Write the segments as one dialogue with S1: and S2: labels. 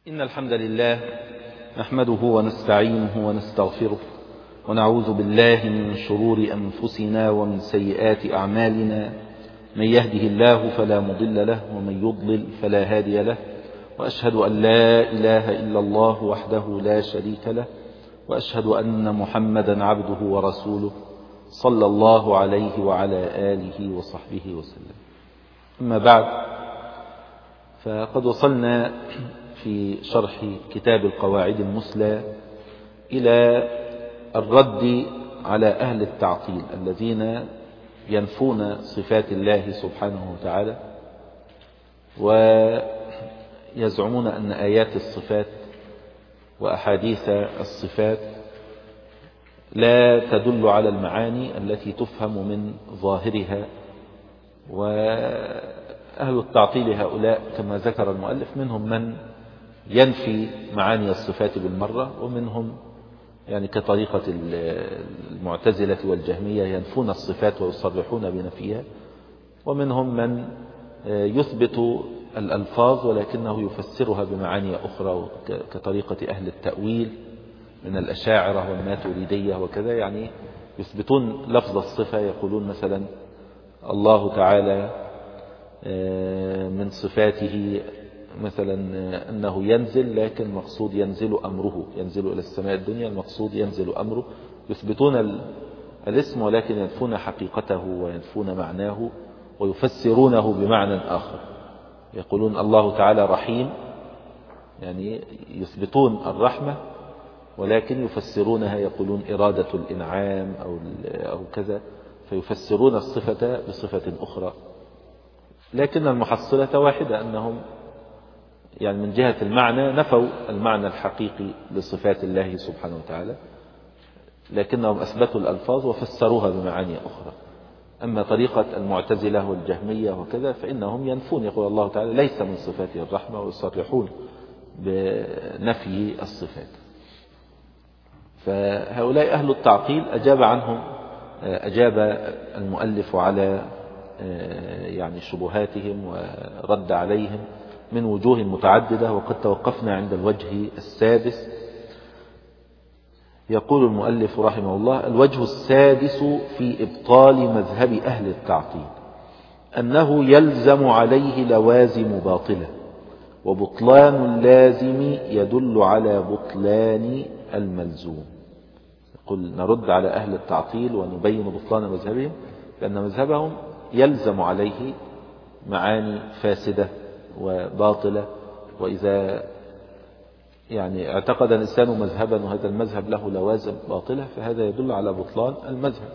S1: إن الحمد لله نحمده ونستعينه ونستغفره ونعوذ بالله من شرور أنفسنا ومن سيئات أعمالنا. من يهده الله فلا مضل له ومن يضلل فلا هادي له، وأشهد أن لا إله إلا الله وحده لا شريك له، وأشهد أن محمدا عبده ورسوله صلى الله عليه وعلى آله وصحبه وسلم. أما بعد، فقد وصلنا في شرح كتاب القواعد المثلى إلى الرد على أهل التعطيل الذين ينفون صفات الله سبحانه وتعالى، ويزعمون أن آيات الصفات وأحاديث الصفات لا تدل على المعاني التي تفهم من ظاهرها. وأهل التعطيل هؤلاء كما ذكر المؤلف منهم من ينفي معاني الصفات بالمرة، ومنهم يعني كطريقة المعتزلة والجهمية ينفون الصفات ويصرحون بنفيها، ومنهم من يثبت الألفاظ ولكنه يفسرها بمعاني أخرى كطريقة أهل التأويل من الأشاعرة والماتريدية وكذا. يعني يثبتون لفظ الصفة، يقولون مثلا الله تعالى من صفاته مثلا أنه ينزل، لكن مقصود ينزل أمره، ينزل إلى السماء الدنيا، المقصود ينزل أمره. يثبتون الاسم ولكن ينفون حقيقته وينفون معناه ويفسرونه بمعنى آخر. يقولون الله تعالى رحيم، يعني يثبتون الرحمة ولكن يفسرونها، يقولون إرادة الإنعام أو كذا، فيفسرون الصفة بصفة أخرى. لكن المحصلة واحدة، أنهم يعني من جهة المعنى نفوا المعنى الحقيقي لصفات الله سبحانه وتعالى، لكنهم أثبتوا الألفاظ وفسروها بمعاني أخرى. أما طريقة المعتزلة والجهمية وكذا فإنهم ينفون، يقول الله تعالى ليس من صفاته الرحمة، ويصرحون بنفي الصفات. فهؤلاء أهل التعطيل أجاب المؤلف على يعني شبهاتهم ورد عليهم من وجوه متعددة، وقد توقفنا عند الوجه السادس. يقول المؤلف رحمه الله: الوجه السادس في إبطال مذهب أهل التعطيل أنه يلزم عليه لوازم باطلة، وبطلان اللازم يدل على بطلان الملزوم. يقول نرد على أهل التعطيل ونبين بطلان مذهبهم، لأن مذهبهم يلزم عليه معاني فاسدة وباطلة، وإذا يعني اعتقد الإنسان مذهبا وهذا المذهب له لوازم باطلة فهذا يدل على بطلان المذهب.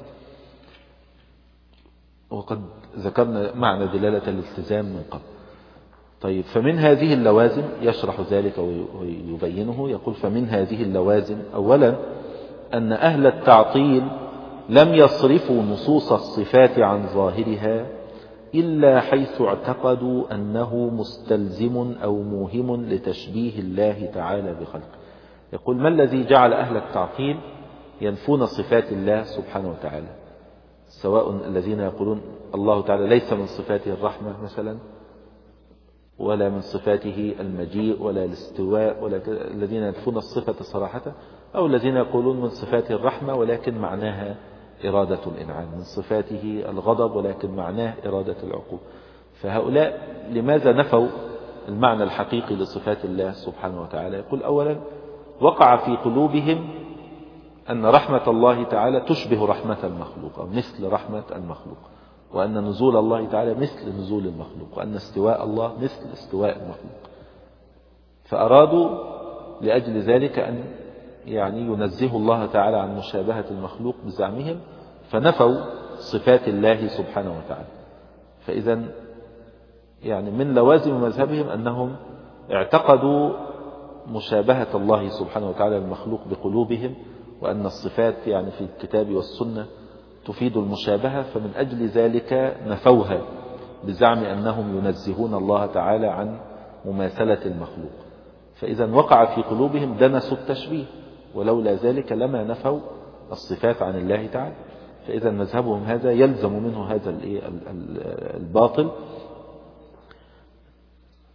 S1: وقد ذكرنا معنى دلالة الالتزام من قبل. طيب، فمن هذه اللوازم يشرح ذلك ويبينه. يقول فمن هذه اللوازم أولا أن أهل التعطيل لم يصرفوا نصوص الصفات عن ظاهرها إلا حيث اعتقدوا أنه مستلزم أو موهم لتشبيه الله تعالى بخلقه. يقول ما الذي جعل أهل التعطيل ينفون صفات الله سبحانه وتعالى، سواء الذين يقولون الله تعالى ليس من صفاته الرحمة مثلا، ولا من صفاته المجيء ولا الاستواء، ولا الذين ينفون الصفة صراحة، أو الذين يقولون من صفاته الرحمة ولكن معناها إرادة الإنعام، من صفاته الغضب ولكن معناه إرادة العقوبة. فهؤلاء لماذا نفوا المعنى الحقيقي لصفات الله سبحانه وتعالى؟ يقول أولا وقع في قلوبهم أن رحمة الله تعالى تشبه رحمة المخلوق أو مثل رحمة المخلوق، وأن نزول الله تعالى مثل نزول المخلوق، وأن استواء الله مثل استواء المخلوق. فأرادوا لأجل ذلك أن يعني ينزه الله تعالى عن مشابهة المخلوق بزعمهم، فنفوا صفات الله سبحانه وتعالى. فإذا يعني من لوازم مذهبهم أنهم اعتقدوا مشابهة الله سبحانه وتعالى المخلوق بقلوبهم، وأن الصفات يعني في الكتاب والسنة تفيد المشابهة، فمن أجل ذلك نفوها بزعم أنهم ينزهون الله تعالى عن مماثلة المخلوق. فإذا وقع في قلوبهم دنس التشبيه، ولولا ذلك لما نفوا الصفات عن الله تعالى. فإذا مذهبهم هذا يلزم منه هذا الباطل.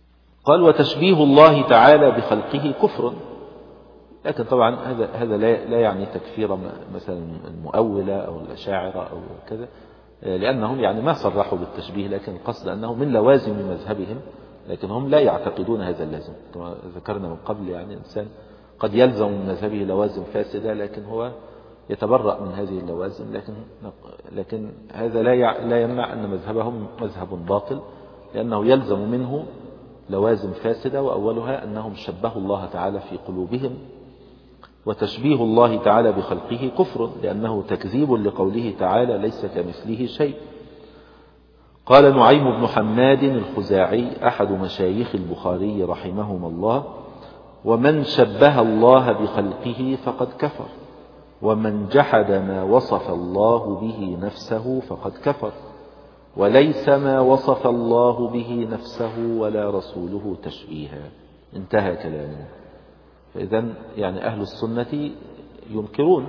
S1: قال وتشبيه الله تعالى بخلقه كفر. لكن طبعا هذا لا يعني تكفير مثلا المؤولة أو الأشاعرة أو كذا، لأنهم يعني ما صرحوا بالتشبيه، لكن القصد أنه من لوازم مذهبهم، لكن هم لا يعتقدون هذا اللازم. كما ذكرنا من قبل يعني الإنسان قد يلزم من مذهبه لوازم فاسدة، لكن هو يتبرأ من هذه اللوازم، لكن هذا لا يمنع أن مذهبهم مذهب باطل، لأنه يلزم منه لوازم فاسدة، وأولها أنهم شبهوا الله تعالى في قلوبهم. وتشبيه الله تعالى بخلقه كفر، لأنه تكذيب لقوله تعالى ليس كمثله شيء. قال نعيم بن حماد الخزاعي أحد مشايخ البخاري رحمهما الله: ومن شبه الله بخلقه فقد كفر، ومن جحد ما وصف الله به نفسه فقد كفر، وليس ما وصف الله به نفسه ولا رسوله تشبيها. انتهى كلامه. فإذا يعني أهل السنة ينكرون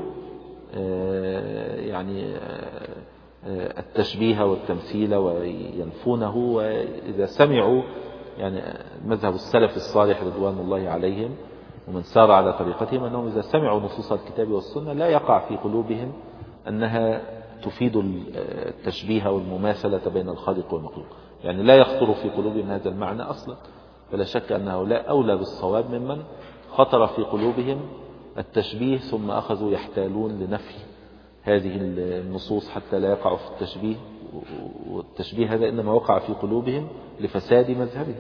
S1: يعني التشبيه والتمثيل وينفونه. وإذا سمعوا يعني مذهب السلف الصالح رضوان الله عليهم ومن سار على طريقتهم أنهم إذا سمعوا نصوص الكتاب والسنة لا يقع في قلوبهم أنها تفيد التشبيه والمماثلة بين الخالق والمخلوق، يعني لا يخطر في قلوبهم هذا المعنى أصلا. فلا شك أن هؤلاء أولى بالصواب ممن خطر في قلوبهم التشبيه ثم أخذوا يحتالون لنفي هذه النصوص حتى لا يقعوا في التشبيه. والتشبيه هذا إنما وقع في قلوبهم لفساد مذهبهم.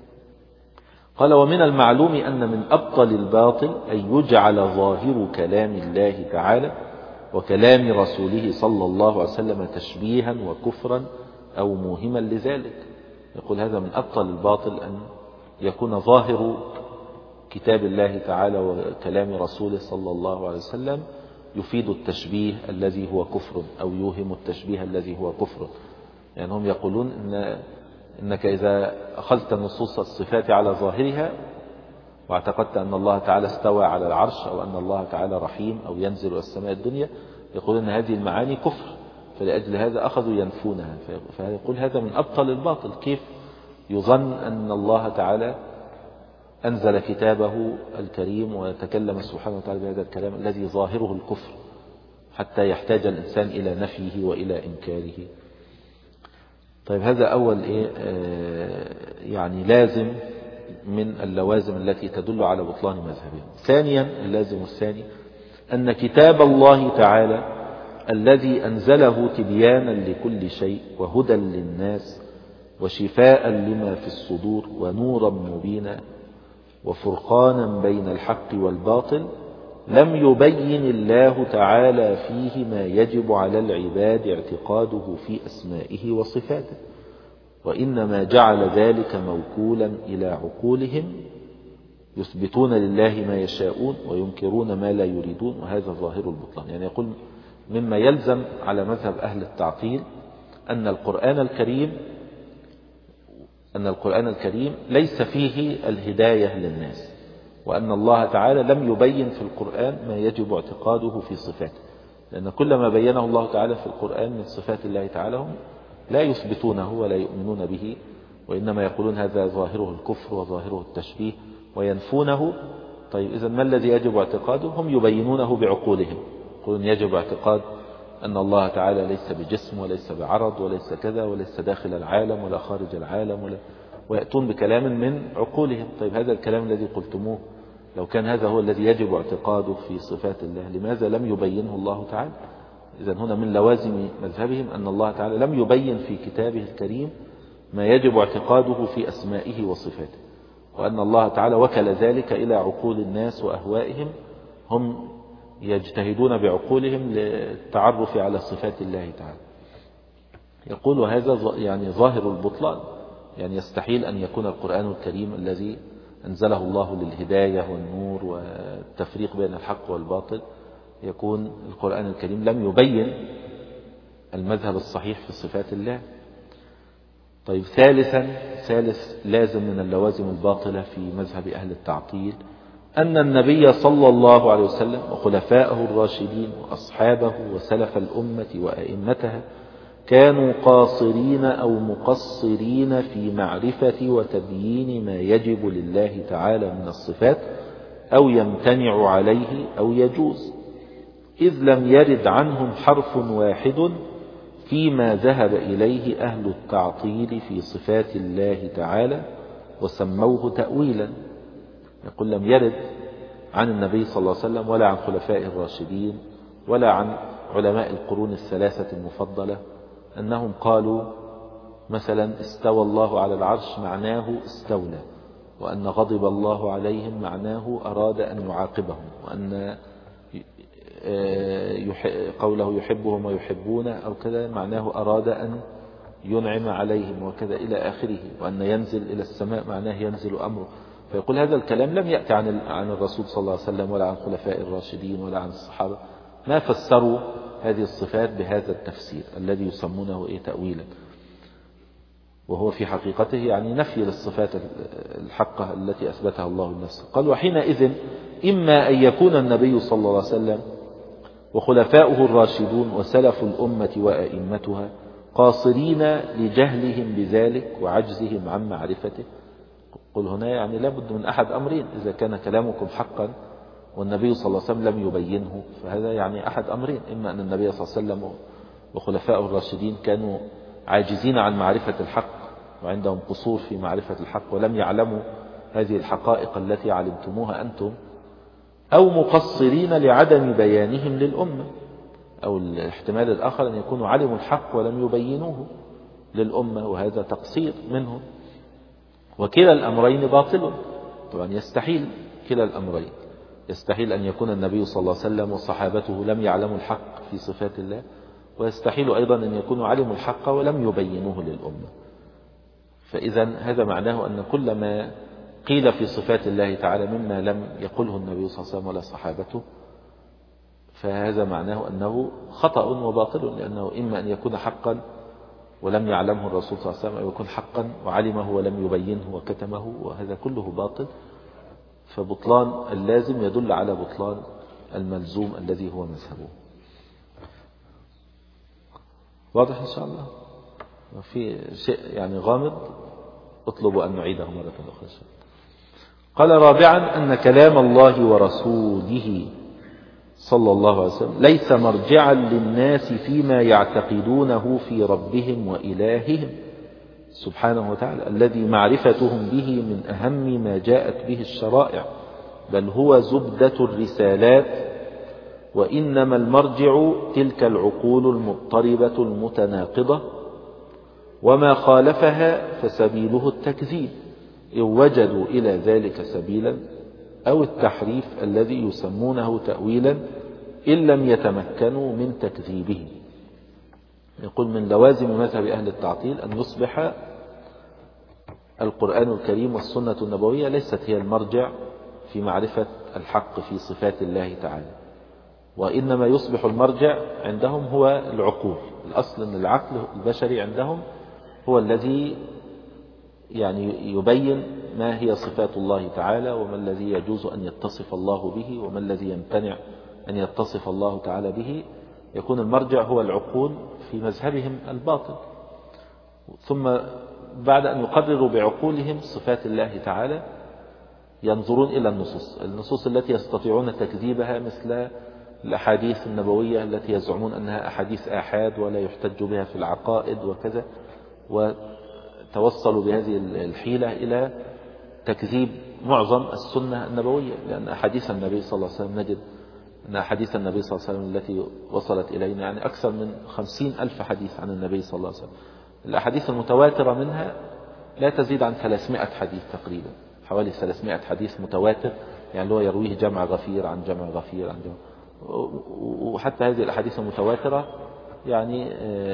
S1: قال ومن المعلوم أن من أبطل الباطل أن يجعل ظاهر كلام الله تعالى وكلام رسوله صلى الله عليه وسلم تشبيها وكفرا أو موهما لذلك. يقول هذا من أبطل الباطل أن يكون ظاهر كتاب الله تعالى وكلام رسوله صلى الله عليه وسلم يفيد التشبيه الذي هو كفر أو يوهم التشبيه الذي هو كفر. يعني هم يقولون إنك إذا أخذت نصوص الصفات على ظاهرها واعتقدت أن الله تعالى استوى على العرش أو أن الله تعالى رحيم أو ينزل إلى السماء الدنيا، يقولون أن هذه المعاني كفر، فلأجل هذا أخذوا ينفونها. فيقول هذا من أبطل الباطل. كيف يظن أن الله تعالى أنزل كتابه الكريم وتكلم سبحانه وتعالى بهذا الكلام الذي ظاهره الكفر حتى يحتاج الإنسان إلى نفيه وإلى إنكاره؟ طيب هذا أول يعني لازم من اللوازم التي تدل على بطلان مذهبهم. ثانيا اللازم الثاني أن كتاب الله تعالى الذي أنزله تبيانا لكل شيء وهدى للناس وشفاء لما في الصدور ونورا مبينا وفرقانا بين الحق والباطل لم يبين الله تعالى فيه ما يجب على العباد اعتقاده في أسمائه وصفاته، وإنما جعل ذلك موكولا إلى عقولهم يثبتون لله ما يشاءون وينكرون ما لا يريدون، وهذا ظاهر البطلان. يعني يقول مما يلزم على مذهب أهل التعطيل أن القرآن الكريم ليس فيه الهداية للناس، وأن الله تعالى لم يبين في القرآن ما يجب اعتقاده في صفاته، لأن كل ما بينه الله تعالى في القرآن من صفات الله تعالى هم لا يثبتونه ولا يؤمنون به، وإنما يقولون هذا ظاهره الكفر وظاهره التشبيه وينفونه. طيب إذن ما الذي يجب اعتقاده؟ هم يبينونه بعقولهم، يقولون يجب اعتقاد أن الله تعالى ليس بجسم وليس بعرض وليس كذا وليس داخل العالم ولا خارج العالم ويأتون بكلام من عقولهم. طيب هذا الكلام الذي قلتموه لو كان هذا هو الذي يجب اعتقاده في صفات الله لماذا لم يبينه الله تعالى؟ إذن هنا من لوازم مذهبهم أن الله تعالى لم يبين في كتابه الكريم ما يجب اعتقاده في أسمائه وصفاته، وأن الله تعالى وكل ذلك إلى عقول الناس وأهوائهم، هم يجتهدون بعقولهم للتعرف على صفات الله تعالى. يقول وهذا يعني ظاهر البطلان، يعني يستحيل أن يكون القرآن الكريم الذي أنزله الله للهداية والنور والتفريق بين الحق والباطل يكون القرآن الكريم لم يبين المذهب الصحيح في صفات الله. طيب ثالث لازم من اللوازم الباطلة في مذهب أهل التعطيل أن النبي صلى الله عليه وسلم وخلفائه الراشدين وأصحابه وسلف الأمة وأئمتها كانوا قاصرين أو مقصرين في معرفة وتبيين ما يجب لله تعالى من الصفات أو يمتنع عليه أو يجوز، إذ لم يرد عنهم حرف واحد فيما ذهب إليه أهل التعطيل في صفات الله تعالى وسموه تأويلا. يقول لم يرد عن النبي صلى الله عليه وسلم ولا عن خلفاء الراشدين ولا عن علماء القرون الثلاثة المفضلة أنهم قالوا مثلا استوى الله على العرش معناه استولى، وأن غضب الله عليهم معناه أراد أن يعاقبهم، وأن قوله يحبهم ويحبون أو كذا معناه أراد أن ينعم عليهم وكذا إلى آخره، وأن ينزل إلى السماء معناه ينزل أمره. فيقول هذا الكلام لم يأتي عن الرسول صلى الله عليه وسلم ولا عن خلفاء الراشدين ولا عن الصحابة، ما فسروا هذه الصفات بهذا التفسير الذي يسمونه تأويلا، وهو في حقيقته يعني نفي للصفات الحقة التي أثبتها الله لنفسه. قال وحينئذ إما أن يكون النبي صلى الله عليه وسلم وخلفاؤه الراشدون وسلف الأمة وأئمتها قاصرين لجهلهم بذلك وعجزهم عن معرفته. قل هنا يعني لابد من أحد أمرين، إذا كان كلامكم حقا والنبي صلى الله عليه وسلم لم يبينه فهذا يعني أحد أمرين، إما أن النبي صلى الله عليه وسلم وخلفاؤه الراشدين كانوا عاجزين عن معرفة الحق وعندهم قصور في معرفة الحق ولم يعلموا هذه الحقائق التي علمتموها أنتم، أو مقصرين لعدم بيانهم للأمة، أو الاحتمال الآخر أن يكونوا علموا الحق ولم يبينوه للأمة وهذا تقصير منهم. وكلا الأمرين باطل، طبعا يستحيل كلا الأمرين، يستحيل أن يكون النبي صلى الله عليه وسلم وصحابته لم يعلموا الحق في صفات الله، ويستحيل أيضا أن يكونوا علموا الحق ولم يبينوه للأمة. فإذا هذا معناه أن كل ما قيل في صفات الله تعالى مما لم يقله النبي صلى الله عليه وسلم ولا صحابته فهذا معناه أنه خطأ وباطل، لأنه إما أن يكون حقا ولم يعلمه الرسول صلى الله عليه وسلم، أو يكون حقا وعلمه ولم يبينه وكتمه، وهذا كله باطل. فبطلان اللازم يدل على بطلان الملزوم الذي هو مذهبه. واضح إن شاء الله؟ وفي شيء يعني غامض اطلبوا أن نعيده مرة أخرى. قال رابعا أن كلام الله ورسوله صلى الله عليه وسلم ليس مرجعا للناس فيما يعتقدونه في ربهم وإلههم سبحانه وتعالى الذي معرفتهم به من أهم ما جاءت به الشرائع، بل هو زبدة الرسالات، وإنما المرجع تلك العقول المضطربة المتناقضة، وما خالفها فسبيله التكذيب إن وجدوا إلى ذلك سبيلا، أو التحريف الذي يسمونه تأويلا إن لم يتمكنوا من تكذيبه. يقول من لوازم مذهب أهل التعطيل أن يصبح القرآن الكريم والسنة النبوية ليست هي المرجع في معرفة الحق في صفات الله تعالى، وإنما يصبح المرجع عندهم هو العقول. الأصل أن العقل البشري عندهم هو الذي يعني يبين ما هي صفات الله تعالى، وما الذي يجوز أن يتصف الله به، وما الذي يمتنع أن يتصف الله تعالى به. يكون المرجع هو العقول في مذهبهم الباطل. ثم بعد أن يقرروا بعقولهم صفات الله تعالى ينظرون إلى النصوص التي يستطيعون تكذيبها، مثل الأحاديث النبوية التي يزعمون أنها أحاديث آحاد ولا يحتج بها في العقائد وكذا، وتوصلوا بهذه الحيلة إلى تكذيب معظم السنة النبوية، لأن أحاديث النبي صلى الله عليه وسلم نجد أن أحاديث النبي صلى الله عليه وسلم التي وصلت إلينا يعني أكثر من 50,000 حديث عن النبي صلى الله عليه وسلم. الأحاديث المتواترة منها لا تزيد عن 300 حديث تقريبا، حوالي 300 حديث متواتر، يعني هو يرويه جمع غفير عن جمع غفير عن جمع. وحتى هذه الأحاديث المتواترة يعني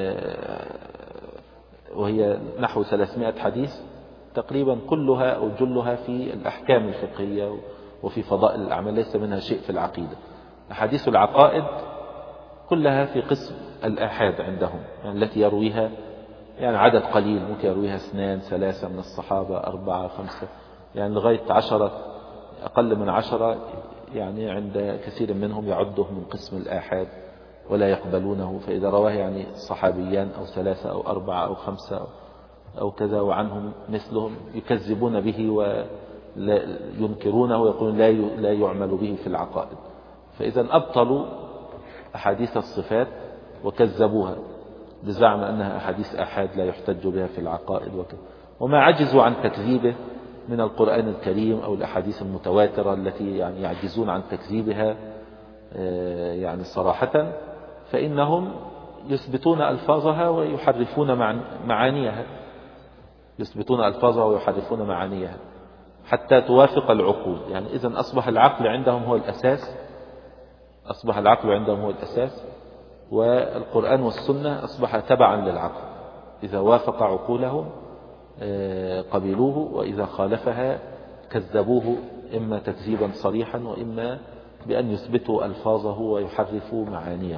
S1: وهي نحو 300 حديث تقريبا، كلها أو جلها في الأحكام الفقهية وفي فضائل الأعمال، ليس منها شيء في العقيدة. أحاديث العقائد كلها في قسم الآحاد عندهم، يعني التي يرويها يعني عدد قليل، ممكن يرويها 2 3 من الصحابة، 4 5، يعني لغاية 10، أقل من 10 يعني عند كثير منهم يعده من قسم الآحاد ولا يقبلونه. فإذا رواه يعني صحابيان أو 3 أو 4 أو 5 أو كذا وعنهم مثلهم يكذبون به وينكرونه ويقولون لا يعمل به في العقائد. فإذا أبطلوا أحاديث الصفات وكذبوها بزعم أنها أحاديث آحاد لا يحتج بها في العقائد وكذا. وما عجزوا عن تكذيبه من القرآن الكريم أو الأحاديث المتواترة التي يعني يعجزون عن تكذيبها يعني صراحة، فإنهم يثبتون ألفاظها ويحرفون معانيها، يثبتون ألفاظها ويحرفون معانيها حتى توافق العقول. يعني إذن أصبح العقل عندهم هو الأساس، أصبح العقل عندهم هو الأساس، والقرآن والسنة أصبح تبعا للعقل. إذا وافق عقولهم قبلوه، وإذا خالفها كذبوه، إما تكذيبا صريحا وإما بأن يثبتوا ألفاظه ويحرفوا معانيه.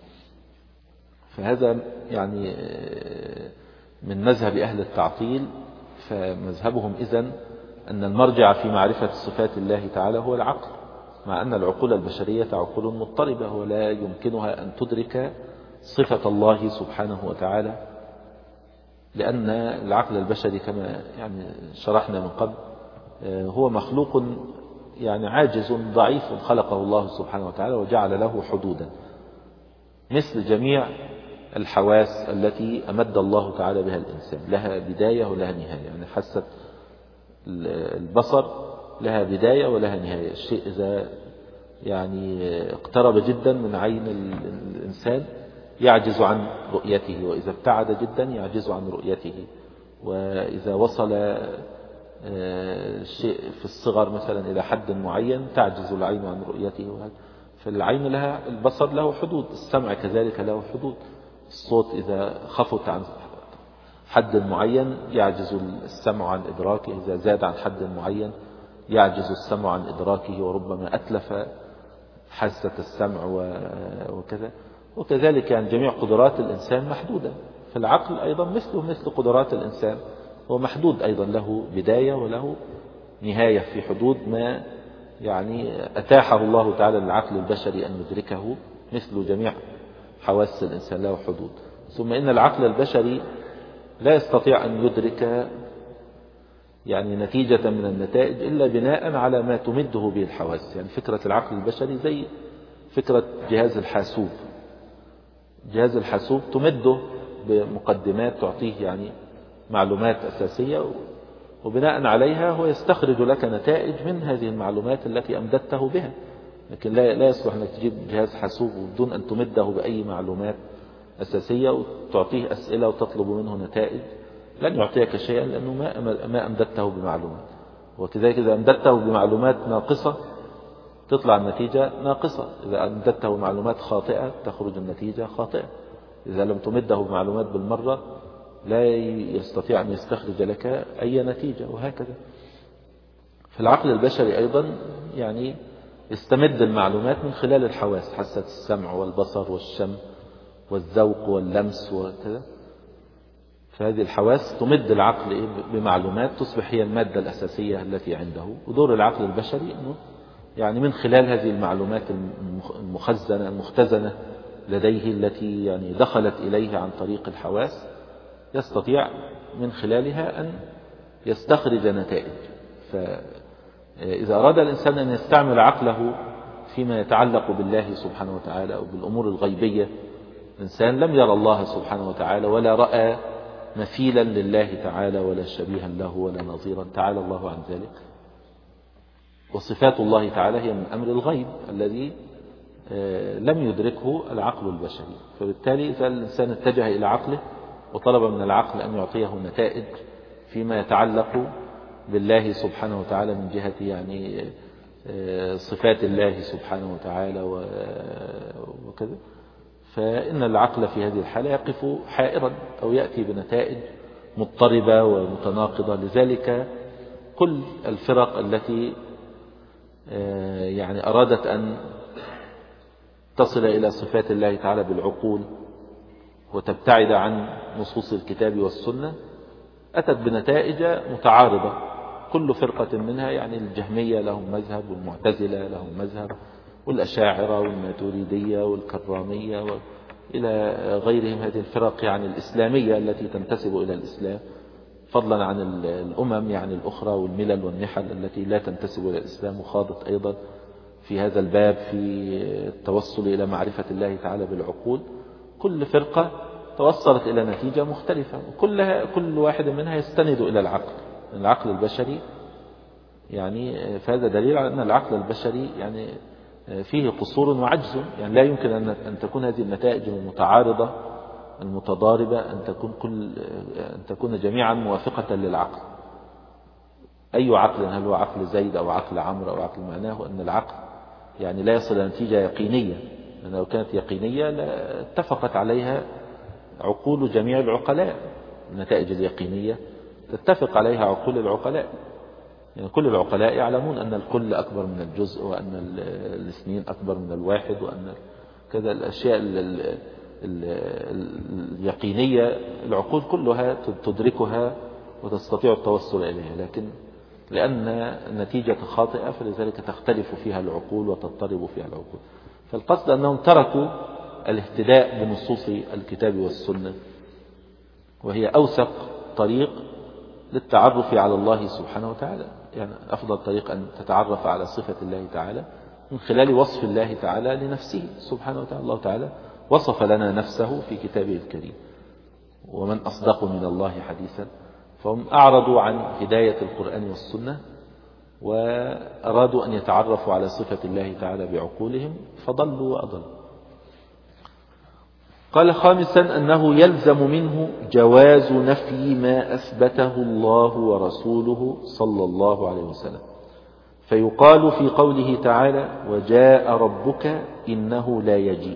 S1: فهذا يعني من مذهب أهل التعطيل. فمذهبهم إذن أن المرجع في معرفة صفات الله تعالى هو العقل، مع أن العقول البشرية عقول مضطربة ولا يمكنها أن تدرك صفة الله سبحانه وتعالى، لأن العقل البشري كما يعني شرحنا من قبل هو مخلوق يعني عاجز ضعيف خلقه الله سبحانه وتعالى وجعل له حدودا، مثل جميع الحواس التي أمد الله تعالى بها الإنسان، لها بداية ولها نهاية. يعني حاسة البصر لها بداية ولها نهاية. الشيء إذا يعني اقترب جدا من عين الإنسان يعجز عن رؤيته، وإذا ابتعد جدا يعجز عن رؤيته. وإذا وصل الشيء في الصغر مثلا إلى حد معين تعجز العين عن رؤيته. فالعين لها، البصر له حدود، السمع كذلك له حدود. الصوت إذا خفت عن حد معين يعجز السمع عن إدراكه، إذا زاد عن حد معين يعجز السمع عن إدراكه وربما أتلف حاسة السمع وكذا. وكذلك يعني جميع قدرات الإنسان محدودة، فالعقل أيضا مثل قدرات الإنسان، هو محدود أيضا، له بداية وله نهاية في حدود ما يعني أتاحه الله تعالى للعقل البشري أن يدركه، مثل جميع حواس الإنسان له حدود. ثم إن العقل البشري لا يستطيع أن يدرك يعني نتيجة من النتائج إلا بناء على ما تمده به الحواس. يعني فكرة العقل البشري زي فكرة جهاز الحاسوب. جهاز الحاسوب تمده بمقدمات تعطيه يعني معلومات أساسية، وبناء عليها هو يستخرج لك نتائج من هذه المعلومات التي أمددته بها. لكن لا يصلح أنك تجيب جهاز حاسوب بدون أن تمده بأي معلومات أساسية وتعطيه أسئلة وتطلب منه نتائج، لن يعطيك شيئا لأنه ما أمددته بمعلومات. وكذلك إذا أمددته بمعلومات ناقصة تطلع النتيجة ناقصة، إذا أمددته بمعلومات خاطئة تخرج النتيجة خاطئة. إذا لم تمده بمعلومات بالمرة لا يستطيع أن يستخرج لك أي نتيجة، وهكذا. فالعقل البشري أيضا يعني يستمد المعلومات من خلال الحواس، حاسة السمع والبصر والشم والذوق واللمس وكذا. فهذه الحواس تمد العقل بمعلومات تصبح هي المادة الأساسية التي عنده. ودور العقل البشري أنه يعني من خلال هذه المعلومات المختزنة لديه التي يعني دخلت إليه عن طريق الحواس يستطيع من خلالها أن يستخرج نتائج. فإذا أراد الإنسان أن يستعمل عقله فيما يتعلق بالله سبحانه وتعالى أو بالأمور الغيبية، الإنسان لم يرى الله سبحانه وتعالى ولا رأى مثيلا لله تعالى ولا شبيها له ولا نظيرا، تعالى الله عن ذلك. وصفات الله تعالى هي من أمر الغيب الذي لم يدركه العقل البشري. فبالتالي إذا الإنسان اتجه إلى عقله وطلب من العقل أن يعطيه نتائج فيما يتعلق بالله سبحانه وتعالى من جهة يعني صفات الله سبحانه وتعالى وكذا، فإن العقل في هذه الحالة يقف حائرا أو يأتي بنتائج مضطربة ومتناقضة. لذلك كل الفرق التي يعني أرادت أن تصل إلى صفات الله تعالى بالعقول وتبتعد عن نصوص الكتاب والسنة أتت بنتائج متعارضة. كل فرقة منها يعني الجهمية لهم مذهب، والمعتزلة لهم مذهب، والأشاعرة والماتريدية والكرامية إلى غيرهم، هذه الفرق يعني الإسلامية التي تنتسب إلى الإسلام، فضلا عن الأمم يعني الأخرى والملل والنحل التي لا تنتسب إلى الإسلام، وخاضت أيضا في هذا الباب في التوصل إلى معرفة الله تعالى بالعقول. كل فرقة توصلت إلى نتيجة مختلفة، كل واحد منها يستند إلى العقل البشري. يعني فهذا دليل على أن العقل البشري يعني فيه قصور وعجز، يعني لا يمكن أن تكون هذه النتائج المتعارضة المتضاربة أن تكون جميعا موافقة للعقل. أي عقل، هل هو عقل زيد أو عقل عمرو أو عقل، معناه أن العقل يعني لا يصل إلى نتيجة يقينية، لأن لو كانت يقينية لاتفقت عليها عقول جميع العقلاء. النتائج اليقينية تتفق عليها عقول العقلاء، يعني كل العقلاء يعلمون أن الكل أكبر من الجزء، وأن الاثنين أكبر من الواحد، وأن كذا الأشياء اليقينية العقول كلها تدركها وتستطيع التوصل إليها، لكن لأن النتيجة خاطئة فلذلك تختلف فيها العقول وتضطرب فيها العقول. فالقصد أنهم تركوا الاهتداء بنصوص الكتاب والسنة، وهي أوثق طريق للتعرف على الله سبحانه وتعالى. يعني أفضل طريق أن تتعرف على صفة الله تعالى من خلال وصف الله تعالى لنفسه سبحانه وتعالى. الله تعالى وصف لنا نفسه في كتابه الكريم، ومن أصدق من الله حديثا. فهم أعرضوا عن هداية القرآن والسنة وأرادوا أن يتعرفوا على صفة الله تعالى بعقولهم فضلوا وأضلوا. قال خامسا أنه يلزم منه جواز نفي ما أثبته الله ورسوله صلى الله عليه وسلم، فيقال في قوله تعالى وجاء ربك إنه لا يجيء،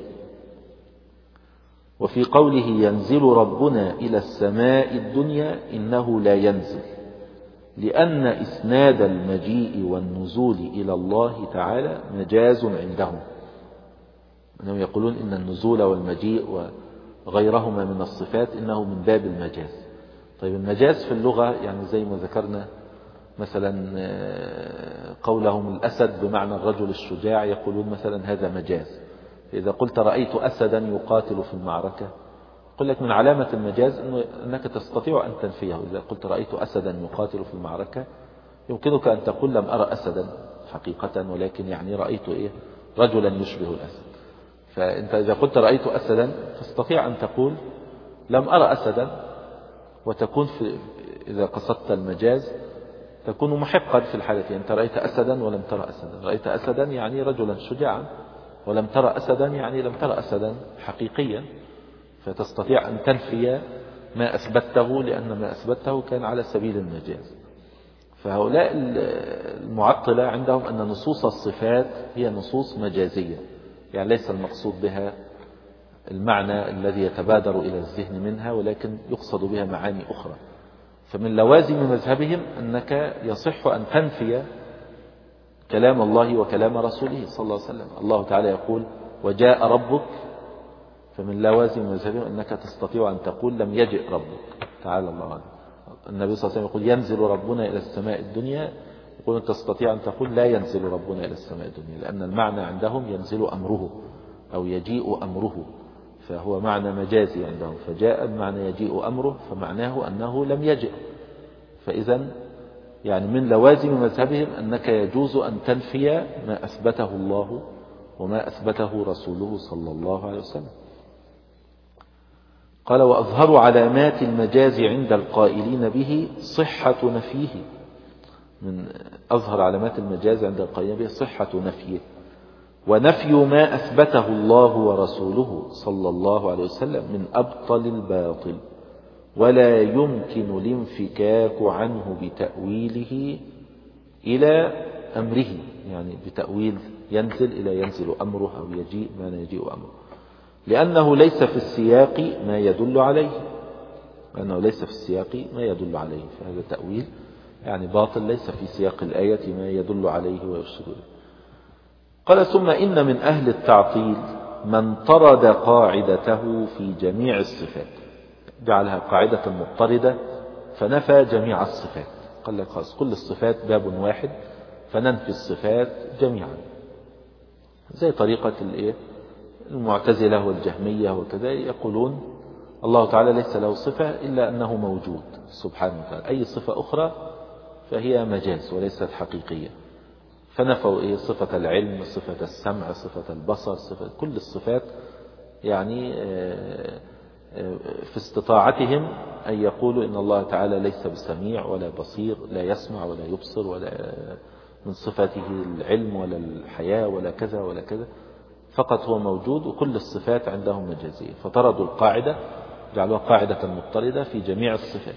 S1: وفي قوله ينزل ربنا إلى السماء الدنيا إنه لا ينزل، لأن إسناد المجيء والنزول إلى الله تعالى مجاز عندهم، أنهم يقولون إن النزول والمجيء وغيرهما من الصفات إنه من باب المجاز. طيب المجاز في اللغة يعني زي ما ذكرنا مثلا قولهم الأسد بمعنى الرجل الشجاع، يقولون مثلا هذا مجاز. فإذا قلت رأيت أسدا يقاتل في المعركة، يقول لك من علامة المجاز أنك تستطيع أن تنفيه. إذا قلت رأيت أسدا يقاتل في المعركة يمكنك أن تقول لم أرى أسدا حقيقة، ولكن يعني رأيت رجلا يشبه الأسد. فأنت إذا قلت رأيت أسدا تستطيع أن تقول لم أرى أسدا، وتكون إذا قصدت المجاز تكون محقا في الحالة. أنت رأيت أسدا ولم ترى أسدا، رأيت أسدا يعني رجلا شجاعا، ولم ترى أسدا يعني لم ترى أسدا حقيقيا، فتستطيع أن تنفي ما أثبته، لأن ما أثبته كان على سبيل المجاز. فهؤلاء المعطلة عندهم أن نصوص الصفات هي نصوص مجازية، يعني ليس المقصود بها المعنى الذي يتبادر إلى الذهن منها، ولكن يقصد بها معاني أخرى. فمن لوازم مذهبهم أنك يصح أن تنفي كلام الله وكلام رسوله صلى الله عليه وسلم. الله تعالى يقول وجاء ربك، فمن لوازم مذهبهم أنك تستطيع أن تقول لم يجئ ربك تعالى الله عنه. النبي صلى الله عليه وسلم يقول ينزل ربنا إلى السماء الدنيا، يقول أن تستطيع أن تقول لا ينزل ربنا إلى السماء الدنيا، لأن المعنى عندهم ينزل أمره أو يجيء أمره، فهو معنى مجازي عندهم. فجاء المعنى يجيء أمره، فمعناه أنه لم يجئ. فإذا يعني من لوازم مذهبهم أنك يجوز أن تنفي ما أثبته الله وما أثبته رسوله صلى الله عليه وسلم. قال وأظهر علامات المجاز عند القائلين به صحة نفيه. من أظهر علامات المجاز عند القائلين به صحة نفيه، ونفي ما أثبته الله ورسوله صلى الله عليه وسلم من أبطل الباطل، ولا يمكن الانفكاك عنه بتأويله إلى أمره، يعني بتأويل ينزل إلى ينزل أمره أو يجيء ما يجيء أمره، لأنه ليس في السياق ما يدل عليه، فهذا تأويل يعني باطل، ليس في سياق الآية ما يدل عليه ويرشد إليه. قال ثم إن من أهل التعطيل من طرد قاعدته في جميع الصفات، جعلها قاعدة مضطردة فنفى جميع الصفات. قال لك خلاص كل الصفات باب واحد فننفي الصفات جميعا. زي طريقة المعتزلة والجهمية وكذا، يقولون الله تعالى ليس له صفة إلا أنه موجود سبحانه وتعالى، أي صفة أخرى فهي مجاز وليست حقيقية. فنفوا صفة العلم، صفة السمع، صفة البصر، صفة كل الصفات، يعني في استطاعتهم أن يقولوا إن الله تعالى ليس بسميع ولا بصير، لا يسمع ولا يبصر، ولا من صفاته العلم ولا الحياة ولا كذا ولا كذا، فقط هو موجود، وكل الصفات عندهم مجازية. فطردوا القاعدة، جعلوها قاعدة مضطردة في جميع الصفات.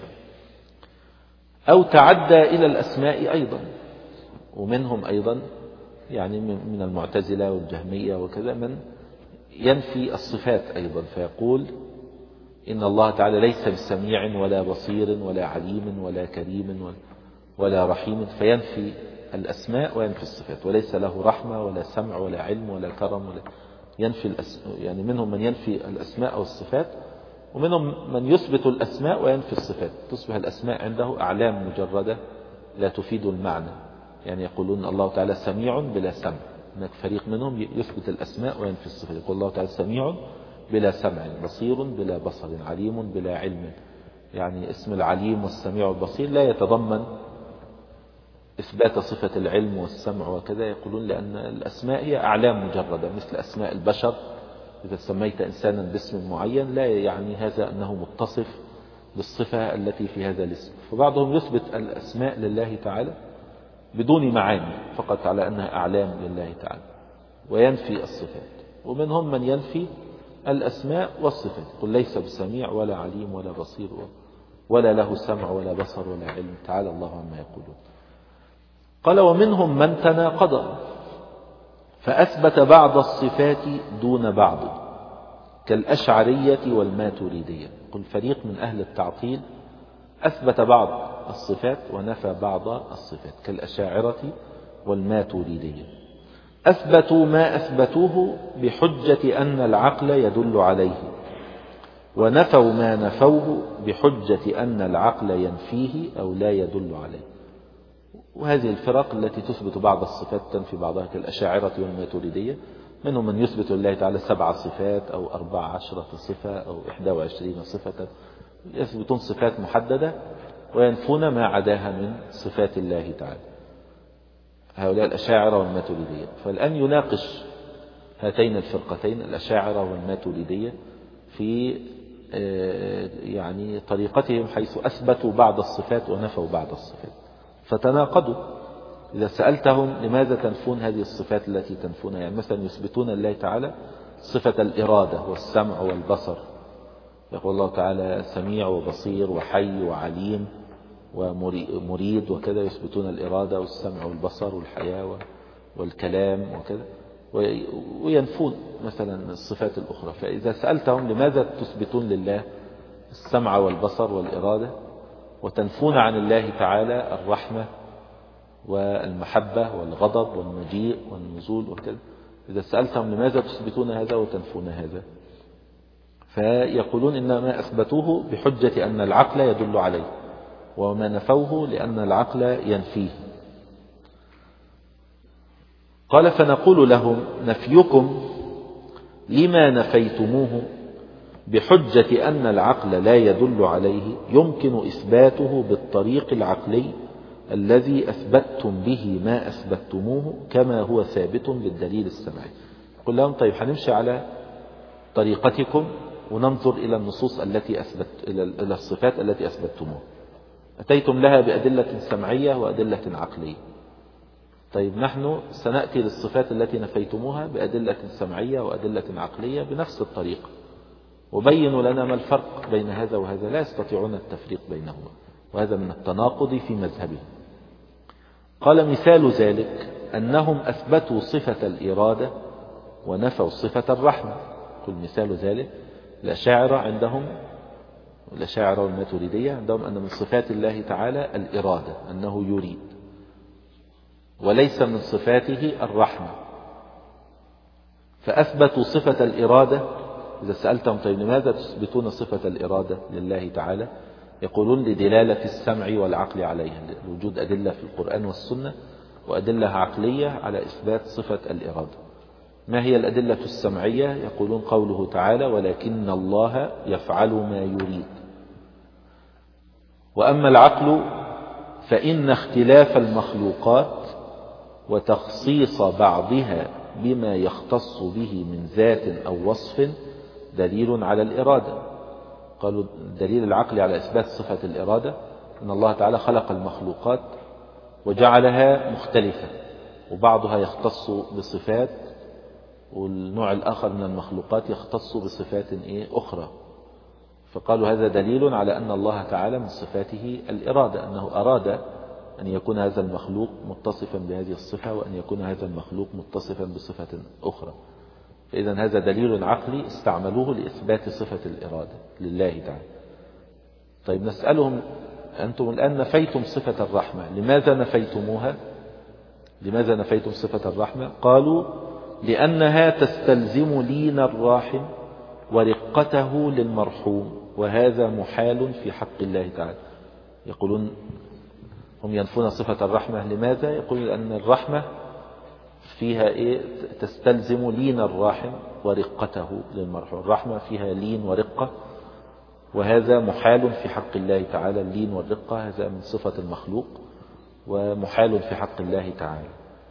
S1: أو تعدى إلى الأسماء أيضا، ومنهم أيضا يعني من المعتزلة والجهمية وكذا من ينفي الصفات أيضا، فيقول إن الله تعالى ليس بسميع ولا بصير ولا عليم ولا كريم ولا رحيم، فينفي الأسماء وينفي الصفات، وليس له رحمة ولا سمع ولا علم ولا كرم ولا ينفي يعني منهم من ينفي الأسماء والصفات، ومنهم من يثبت الأسماء وينفي الصفات، تصبح الأسماء عنده أعلام مجردة لا تفيد المعنى. يعني يقولون الله تعالى سميع بلا سمع، هناك فريق منهم يثبت الأسماء وينفي الصفات، يقول الله تعالى سميع بلا سمع، بصير بلا بصر، عليم بلا علم. يعني اسم العليم والسميع والبصير لا يتضمن إثبات صفة العلم والسمع وكذا، يقولون لأن الأسماء هي أعلام مجردة مثل أسماء البشر. إذا سميت إنسانا باسم معين لا يعني هذا أنه متصف بالصفة التي في هذا الاسم. فبعضهم يثبت الأسماء لله تعالى بدون معاني، فقط على أنها أعلام لله تعالى، وينفي الصفات. ومنهم من ينفي الأسماء والصفات، يقول ليس بسميع ولا عليم ولا بصير ولا له سمع ولا بصر ولا علم، تعالى الله عما يقولون. قال ومنهم من تناقض فأثبت بعض الصفات دون بعض كالأشعرية والماتريدية. قل فريق من أهل التعطيل أثبت بعض الصفات ونفى بعض الصفات كالأشاعرة والماتريدية. أثبتوا ما أثبتوه بحجة أن العقل يدل عليه، ونفوا ما نفوه بحجة أن العقل ينفيه أو لا يدل عليه. وهذه الفرق التي تثبت بعض الصفات تنفي بعضها كالأشاعرة والماتريدية، منهم من يثبت لله تعالى 7 صفات أو 14 صفة أو 21 صفة، يثبتون صفات محددة وينفون ما عداها من صفات الله تعالى، هؤلاء الأشاعرة والماتريدية. فالآن يناقش هاتين الفرقتين الأشاعرة والماتريدية في يعني طريقتهم، حيث أثبتوا بعض الصفات ونفوا بعض الصفات فتناقضوا. إذا سألتهم لماذا تنفون هذه الصفات التي تنفونها، يعني مثلا يثبتون لله تعالى صفة الإرادة والسمع والبصر، يقول الله تعالى سميع وبصير وحي وعليم ومريد وكذا، يثبتون الإرادة والسمع والبصر والحياة والكلام وكذا، وينفون مثلا الصفات الأخرى. فإذا سألتهم لماذا تثبتون لله السمع والبصر والإرادة وتنفون عن الله تعالى الرحمة والمحبة والغضب والمجيء والنزول وكذا، إذا سألتهم لماذا تثبتون هذا وتنفون هذا، فيقولون إنما أثبتوه بحجة أن العقل يدل عليه، وما نفوه لأن العقل ينفيه. قال فنقول لهم نفيكم لما نفيتموه بحجة أن العقل لا يدل عليه يمكن إثباته بالطريق العقلي الذي أثبتتم به ما أثبتموه كما هو ثابت بالدليل السمعي. قل لهم طيب هنمشي على طريقتكم وننظر إلى النصوص التي إلى الصفات التي أثبتموها، أتيتم لها بأدلة سمعية وأدلة عقلية. طيب نحن سنأتي للصفات التي نفيتموها بأدلة سمعية وأدلة عقلية بنفس الطريقة، وبينوا لنا ما الفرق بين هذا وهذا، لا يستطيعون التفريق بينهما، وهذا من التناقض في مذهبهم. قال مثال ذلك أنهم أثبتوا صفة الإرادة ونفوا صفة الرحمة. قل مثال ذلك الأشاعرة عندهم، الأشاعرة والماتريدية عندهم أن من صفات الله تعالى الإرادة، أنه يريد، وليس من صفاته الرحمة، فأثبتوا صفة الإرادة. إذا سألتهم طيب لماذا تثبتون صفة الإرادة لله تعالى، يقولون لدلالة السمع والعقل عليها، لوجود أدلة في القرآن والسنة وأدلة عقلية على إثبات صفة الإرادة. ما هي الأدلة السمعية؟ يقولون قوله تعالى ولكن الله يفعل ما يريد. وأما العقل فإن اختلاف المخلوقات وتخصيص بعضها بما يختص به من ذات أو وصف دليل على الإرادة. قالوا دليل العقل على إثبات صفة الإرادة أن الله تعالى خلق المخلوقات وجعلها مختلفة، وبعضها يختص بصفات والنوع الآخر من المخلوقات يختص بصفات أخرى. فقالوا هذا دليل على أن الله تعالى من صفاته الإرادة، أنه أراد أن يكون هذا المخلوق متصفا بهذه الصفة وأن يكون هذا المخلوق متصفا بصفة أخرى. فإذا هذا دليل عقلي استعملوه لإثبات صفة الإرادة لله تعالى. طيب نسألهم أنتم الآن نفيتم صفة الرحمة، لماذا نفيتموها؟ لماذا نفيتم صفة الرحمة؟ قالوا لأنها تستلزم لين الراحم ورقته للمرحوم، وهذا محال في حق الله تعالى. يقولون هم ينفون صفة الرحمة، لماذا؟ يقولون لأن الرحمة فيها تستلزم لين الراحم ورقته للمرحوم. الرحمة فيها لين ورقة، وهذا محال في حق الله تعالى. اللين والرقة هذا من صفة المخلوق ومحال في حق الله تعالى.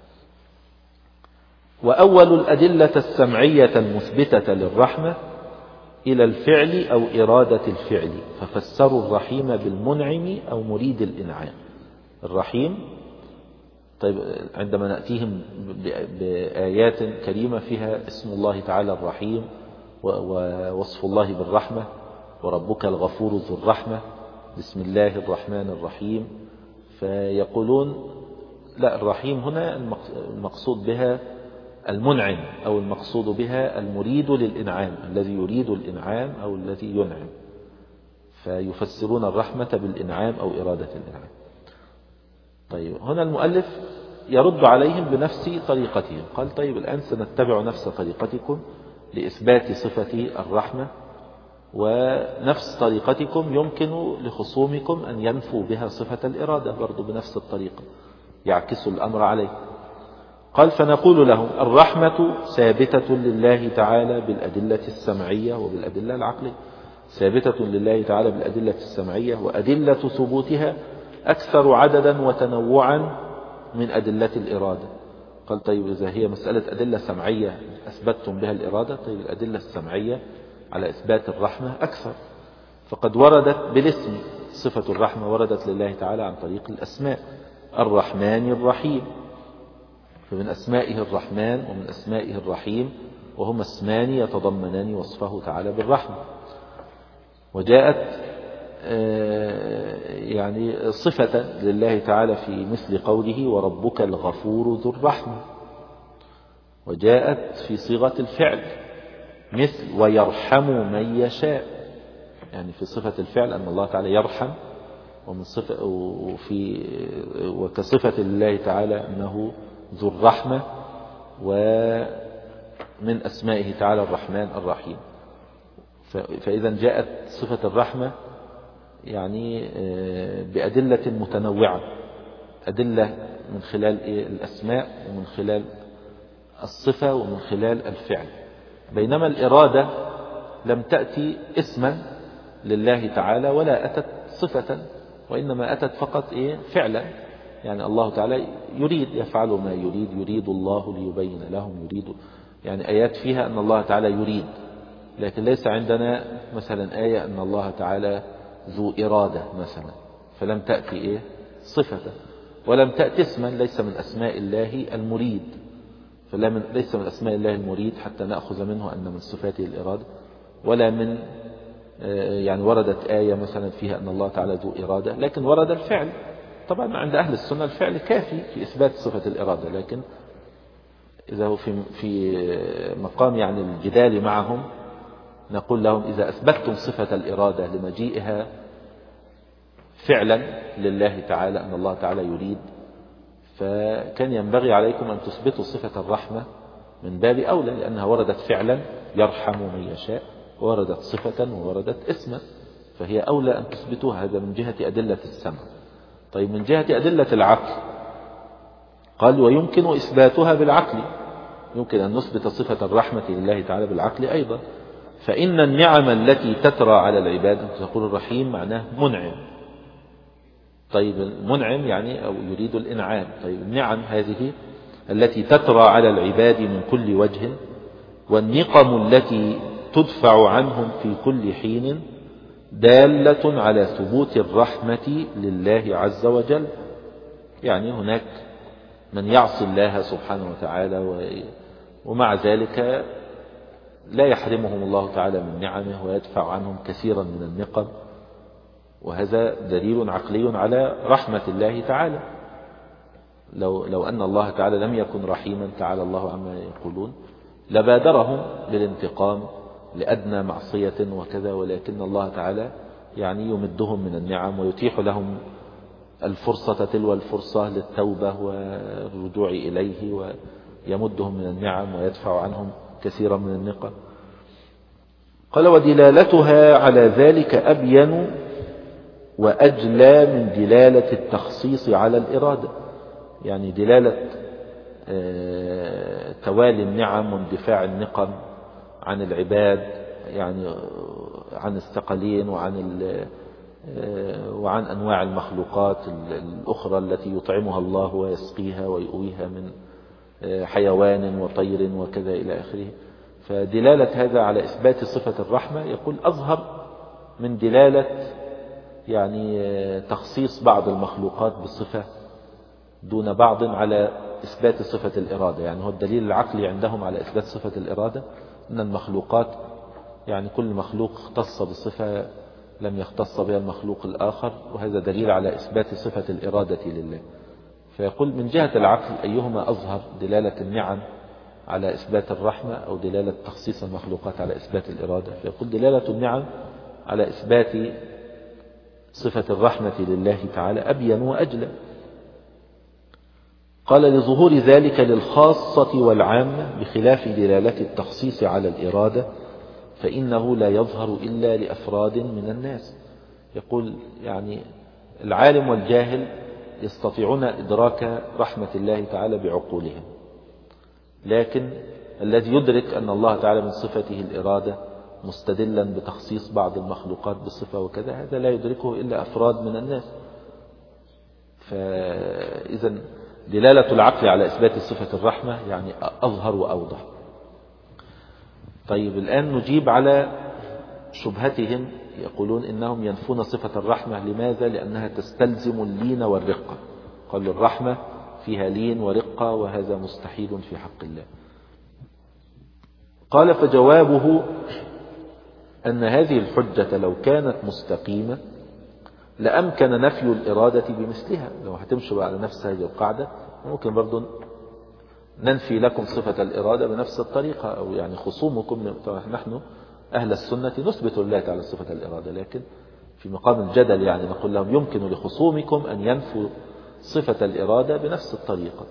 S1: وأول الأدلة السمعية المثبتة للرحمة إلى الفعل أو إرادة الفعل، ففسروا الرحيم بالمنعم أو مريد الإنعام. الرحيم طيب عندما نأتيهم بآيات كريمة فيها اسم الله تعالى الرحيم ووصف الله بالرحمة وربك الغفور ذو الرحمة بسم الله الرحمن الرحيم، فيقولون لا، الرحيم هنا المقصود بها المنعم، أو المقصود بها المريد للإنعام، الذي يريد الإنعام أو الذي ينعم، فيفسرون الرحمة بالإنعام أو إرادة الإنعام. طيب هنا المؤلف يرد عليهم بنفس طريقتهم، قال طيب الآن سنتبع نفس طريقتكم لإثبات صفة الرحمة، ونفس طريقتكم يمكن لخصومكم أن ينفوا بها صفة الإرادة برضو بنفس الطريقة، يعكسوا الأمر عليه. قال فنقول لهم الرحمة ثابتة لله تعالى بالأدلة السمعية وبالأدلة العقلية. ثابتة لله تعالى بالأدلة السمعية، وأدلة ثبوتها أكثر عددا وتنوعا من أدلة الإرادة. قال طيب إذا هي مسألة أدلة سمعية أثبتتم بها الإرادة، طيب الأدلة السمعية على إثبات الرحمة أكثر، فقد وردت بالاسم. صفة الرحمة وردت لله تعالى عن طريق الأسماء، الرحمن الرحيم، فمن أسمائه الرحمن ومن أسمائه الرحيم، وهما اسمان يتضمنان وصفه تعالى بالرحمة. وجاءت يعني صفة لله تعالى في مثل قوله وربك الغفور ذو الرحمة، وجاءت في صيغة الفعل مثل ويرحم من يشاء، يعني في صفة الفعل أن الله تعالى يرحم، ومن صفة وكصفة لله تعالى أنه ذو الرحمة، ومن أسمائه تعالى الرحمن الرحيم. فإذا جاءت صفة الرحمة يعني بأدلة متنوعة، أدلة من خلال الأسماء ومن خلال الصفة ومن خلال الفعل، بينما الإرادة لم تأتي اسما لله تعالى ولا أتت صفة، وإنما أتت فقط فعلا. يعني الله تعالى يريد، يفعل ما يريد، يريد الله ليبين لهم، يريد، يعني آيات فيها أن الله تعالى يريد، لكن ليس عندنا مثلا آية أن الله تعالى ذو إرادة مثلا، فلم تأتي صفة، ولم تأتي اسما، ليس من أسماء الله المريد، ليس من أسماء الله المريد حتى نأخذ منه أن من صفاته الإرادة، ولا من يعني وردت آية مثلا فيها أن الله تعالى ذو إرادة، لكن ورد الفعل. طبعا عند أهل السنة الفعل كافي في إثبات صفة الإرادة، لكن إذا هو في مقام يعني الجدال معهم نقول لهم إذا أثبتتم صفة الإرادة لمجيئها فعلا لله تعالى أن الله تعالى يريد، فكان ينبغي عليكم أن تثبتوا صفة الرحمة من باب أولى، لأنها وردت فعلا يرحم من يشاء، وردت صفة ووردت اسما، فهي أولى أن تثبتوها. هذا من جهة أدلة السمع. طيب من جهة أدلة العقل قال ويمكن إثباتها بالعقل، يمكن أن نثبت صفة الرحمة لله تعالى بالعقل أيضا. فإن النعم التي تترى على العباد، تقول الرحيم معناه منعم، طيب المنعم يعني أو يريد الإنعام، طيب النعم هذه التي تترى على العباد من كل وجه، والنقم التي تدفع عنهم في كل حين، دالة على ثبوت الرحمة لله عز وجل. يعني هناك من يعصي الله سبحانه وتعالى ومع ذلك لا يحرمهم الله تعالى من نعمه ويدفع عنهم كثيرا من النقم، وهذا دليل عقلي على رحمة الله تعالى. لو أن الله تعالى لم يكن رحيما تعالى الله عما يقولون لبادرهم بالانتقام لأدنى معصية وكذا، ولكن الله تعالى يعني يمدهم من النعم ويتيح لهم الفرصة تلو الفرصة للتوبة والرجوع إليه، ويمدهم من النعم ويدفع عنهم كثيرا من النقم. قال ودلالتها على ذلك أبين وأجلى من دلالة التخصيص على الإرادة. يعني دلالة توالي النعم واندفاع النقم عن العباد، يعني عن الثقلين وعن أنواع المخلوقات الأخرى التي يطعمها الله ويسقيها ويؤويها من حيوان وطير وكذا إلى آخره. فدلالة هذا على إثبات صفة الرحمة يقول أظهر من دلالة يعني تخصيص بعض المخلوقات بالصفة دون بعض على إثبات صفة الإرادة. يعني هو الدليل العقلي عندهم على إثبات صفة الإرادة أن المخلوقات يعني كل مخلوق اختص بصفة لم يختص بها المخلوق الآخر، وهذا دليل على إثبات صفة الإرادة لله. فيقول من جهة العقل أيهما أظهر، دلالة النعم على إثبات الرحمة أو دلالة تخصيص المخلوقات على إثبات الإرادة؟ فيقول دلالة النعم على إثبات صفة الرحمة لله تعالى أبين وأجلى. قال لظهور ذلك للخاصة والعامة بخلاف دلالة التخصيص على الإرادة، فإنه لا يظهر إلا لأفراد من الناس. يقول يعني العالم والجاهل يستطيعون إدراك رحمة الله تعالى بعقولهم، لكن الذي يدرك أن الله تعالى من صفته الإرادة مستدلا بتخصيص بعض المخلوقات بصفة وكذا، هذا لا يدركه إلا أفراد من الناس. فإذا دلالة العقل على إثبات صفة الرحمة يعني أظهر وأوضح. طيب الآن نجيب على شبهتهم، يقولون إنهم ينفون صفة الرحمة. لماذا؟ لأنها تستلزم اللين والرقة. قالوا الرحمة فيها لين ورقة وهذا مستحيل في حق الله. قال فجوابه أن هذه الحجة لو كانت مستقيمة لأمكن نفي الإرادة بمثلها. لو هتمشوا على نفس هذه القاعدة ممكن برضو ننفي لكم صفة الإرادة بنفس الطريقة، أو يعني خصومكم. نحن أهل السنة نثبت لله تعالى صفة الإرادة، لكن في مقام الجدل يعني نقول لهم يمكن لخصومكم أن ينفوا صفة الإرادة بنفس الطريقة.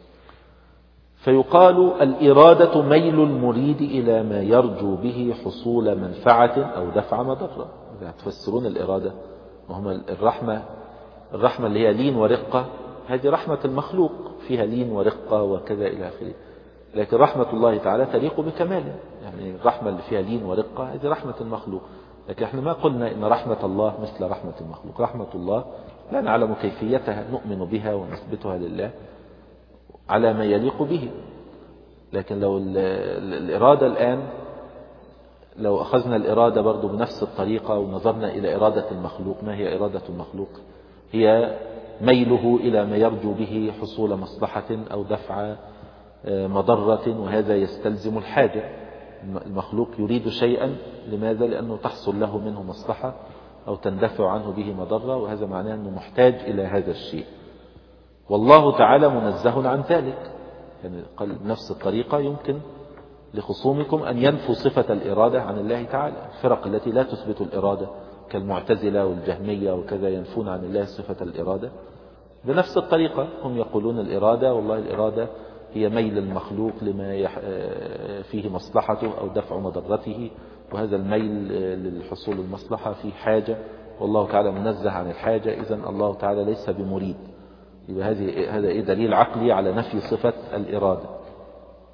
S1: فيقال الإرادة ميل المريد إلى ما يرجو به حصول منفعة أو دفع مضرة. إذا تفسرون الإرادة وهم الرحمة اللي هي لين ورقة، هذه رحمة المخلوق فيها لين ورقة وكذا إلى آخره، لكن رحمة الله تعالى تليق بكماله. يعني الرحمة اللي فيها لين ورقة هذه رحمة المخلوق، لكن احنا ما قلنا إن رحمة الله مثل رحمة المخلوق. رحمة الله لا نعلم كيفيتها، نؤمن بها ونثبتها لله على ما يليق به. لكن لو الإرادة الآن لو أخذنا الإرادة برضو بنفس الطريقة ونظرنا إلى إرادة المخلوق، ما هي إرادة المخلوق؟ هي ميله إلى ما يرجو به حصول مصلحة أو دفع مضرة، وهذا يستلزم الحاجة. المخلوق يريد شيئا، لماذا؟ لأنه تحصل له منه مصلحة أو تندفع عنه به مضرة، وهذا معناه أنه محتاج إلى هذا الشيء. والله تعالى منزه عن ذلك. يعني قال بنفس الطريقة يمكن لخصومكم أن ينفوا صفة الإرادة عن الله تعالى. الفرق التي لا تثبت الإرادة كالمعتزلة والجهمية وكذا ينفون عن الله صفة الإرادة بنفس الطريقة. هم يقولون الإرادة، والله الإرادة هي ميل المخلوق لما فيه مصلحته أو دفع مضرته، وهذا الميل للحصول المصلحة فيه حاجة، والله تعالى منزه عن الحاجة، إذن الله تعالى ليس بمريد. يبقى هذا دليل عقلي على نفي صفة الإرادة.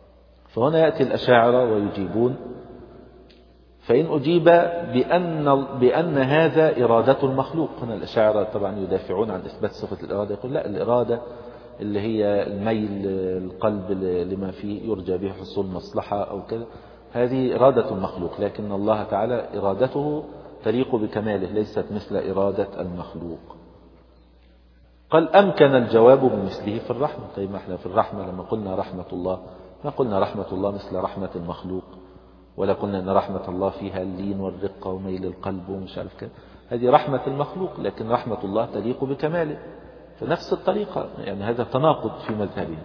S1: فهنا يأتي الأشاعرة ويجيبون، فإن أجيب بأن هذا إرادة المخلوق. هنا الأشاعرة طبعا يدافعون عن إثبات صفة الإرادة، يقول لا، الإرادة اللي هي الميل القلب لما فيه يرجى به حصول مصلحة أو كذا، هذه إرادة المخلوق، لكن الله تعالى إرادته تليق بكماله، ليست مثل إرادة المخلوق. قال أمكن الجواب بمثله في الرحمة. طيب ما احنا في الرحمة لما قلنا رحمة الله ما قلنا رحمة الله مثل رحمة المخلوق، ولا قلنا أن رحمة الله فيها اللين والرقة وميل القلب ومش عارف كده، هذه رحمة المخلوق، لكن رحمة الله تليق بكماله. فنفس الطريقة، يعني هذا تناقض في مذهبهم.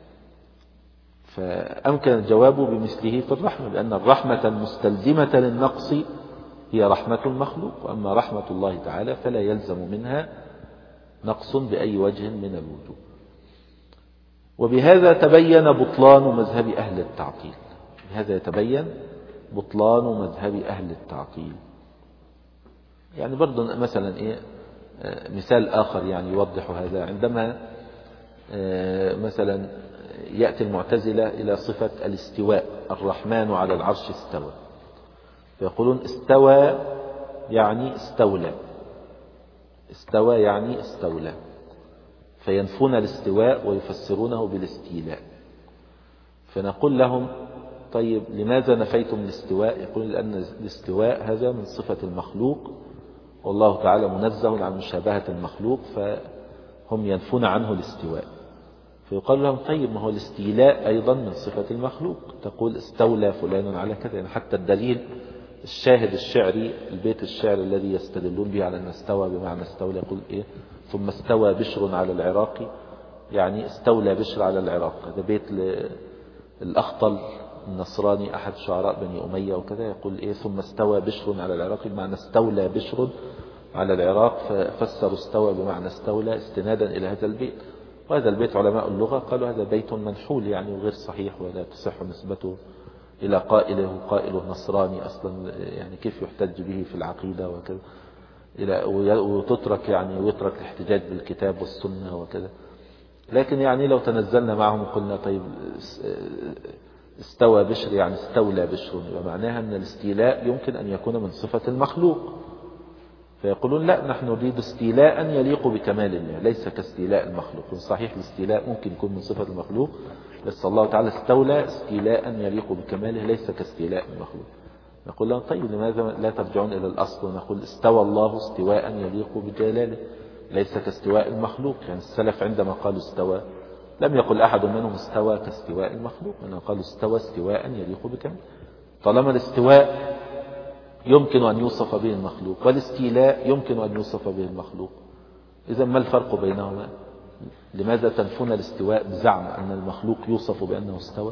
S1: فأمكن الجواب بمثله في الرحمة، لأن الرحمة المستلزمة للنقص هي رحمة المخلوق، وأما رحمة الله تعالى فلا يلزم منها نقص بأي وجه من الوجوه. وبهذا تبين بطلان مذهب أهل التعطيل. بهذا يتبين بطلان مذهب أهل التعطيل. يعني برضو مثلا مثال آخر يعني يوضح هذا، عندما مثلا يأتي المعتزلة إلى صفة الاستواء، الرحمن على العرش استوى، فيقولون استوى يعني استولى، استوى يعني استولى، فينفون الاستواء ويفسرونه بالاستيلاء. فنقول لهم طيب لماذا نفيتم الاستواء؟ يقول لأن الاستواء هذا من صفة المخلوق، والله تعالى منزه عن مشابهة المخلوق، فهم ينفون عنه الاستواء. فيقال لهم طيب ما هو الاستيلاء أيضا من صفة المخلوق، تقول استولى فلان على كذا، يعني حتى الدليل الشاهد الشعري، البيت الشعري الذي يستدلون به على أن استوى بمعنى استولى، يقول ثم استوى بشر على العراق، يعني استولى بشر على العراق. هذا بيت الأخطل النصراني أحد شعراء بني أمية وكذا، يقول ثم استوى بشر على العراق بمعنى استولى بشر على العراق، ففسروا استوى بمعنى استولى استنادا إلى هذا البيت. وهذا البيت علماء اللغة قالوا هذا بيت منحول يعني وغير صحيح، ولا تصح نسبته إلى قائله نصراني أصلا، يعني كيف يحتج به في العقيدة وكذا، وتترك يعني ويترك الاحتجاج بالكتاب والسنة وكذا. لكن يعني لو تنزلنا معهم قلنا طيب استوى بشر يعني استولى بشر، ومعناها أن الاستيلاء يمكن أن يكون من صفة المخلوق، فيقولون لا، نحن نريد استيلاء يليق بكمال الله ليس كاستيلاء المخلوق. صحيح الاستيلاء ممكن يكون من صفة المخلوق، بس الله تعالى استولى استيلاء يليق بكماله ليس كاستيلاء المخلوق. نقول لهم طيب لماذا لا ترجعون إلى الأصل ونقول استوى الله استواء يليق بجلاله ليس كاستواء المخلوق؟ يعني السلف عندما قالوا استوى لم يقل أحد منهم استوى كاستواء المخلوق، إنهم قالوا استوى استواء يليق بكماله. طالما الاستواء يمكن أن يوصف به المخلوق والاستيلاء يمكن أن يوصف به المخلوق، إذا ما الفرق بينهما؟ لماذا تنفون الاستواء بزعم أن المخلوق يوصف بأنه استوى،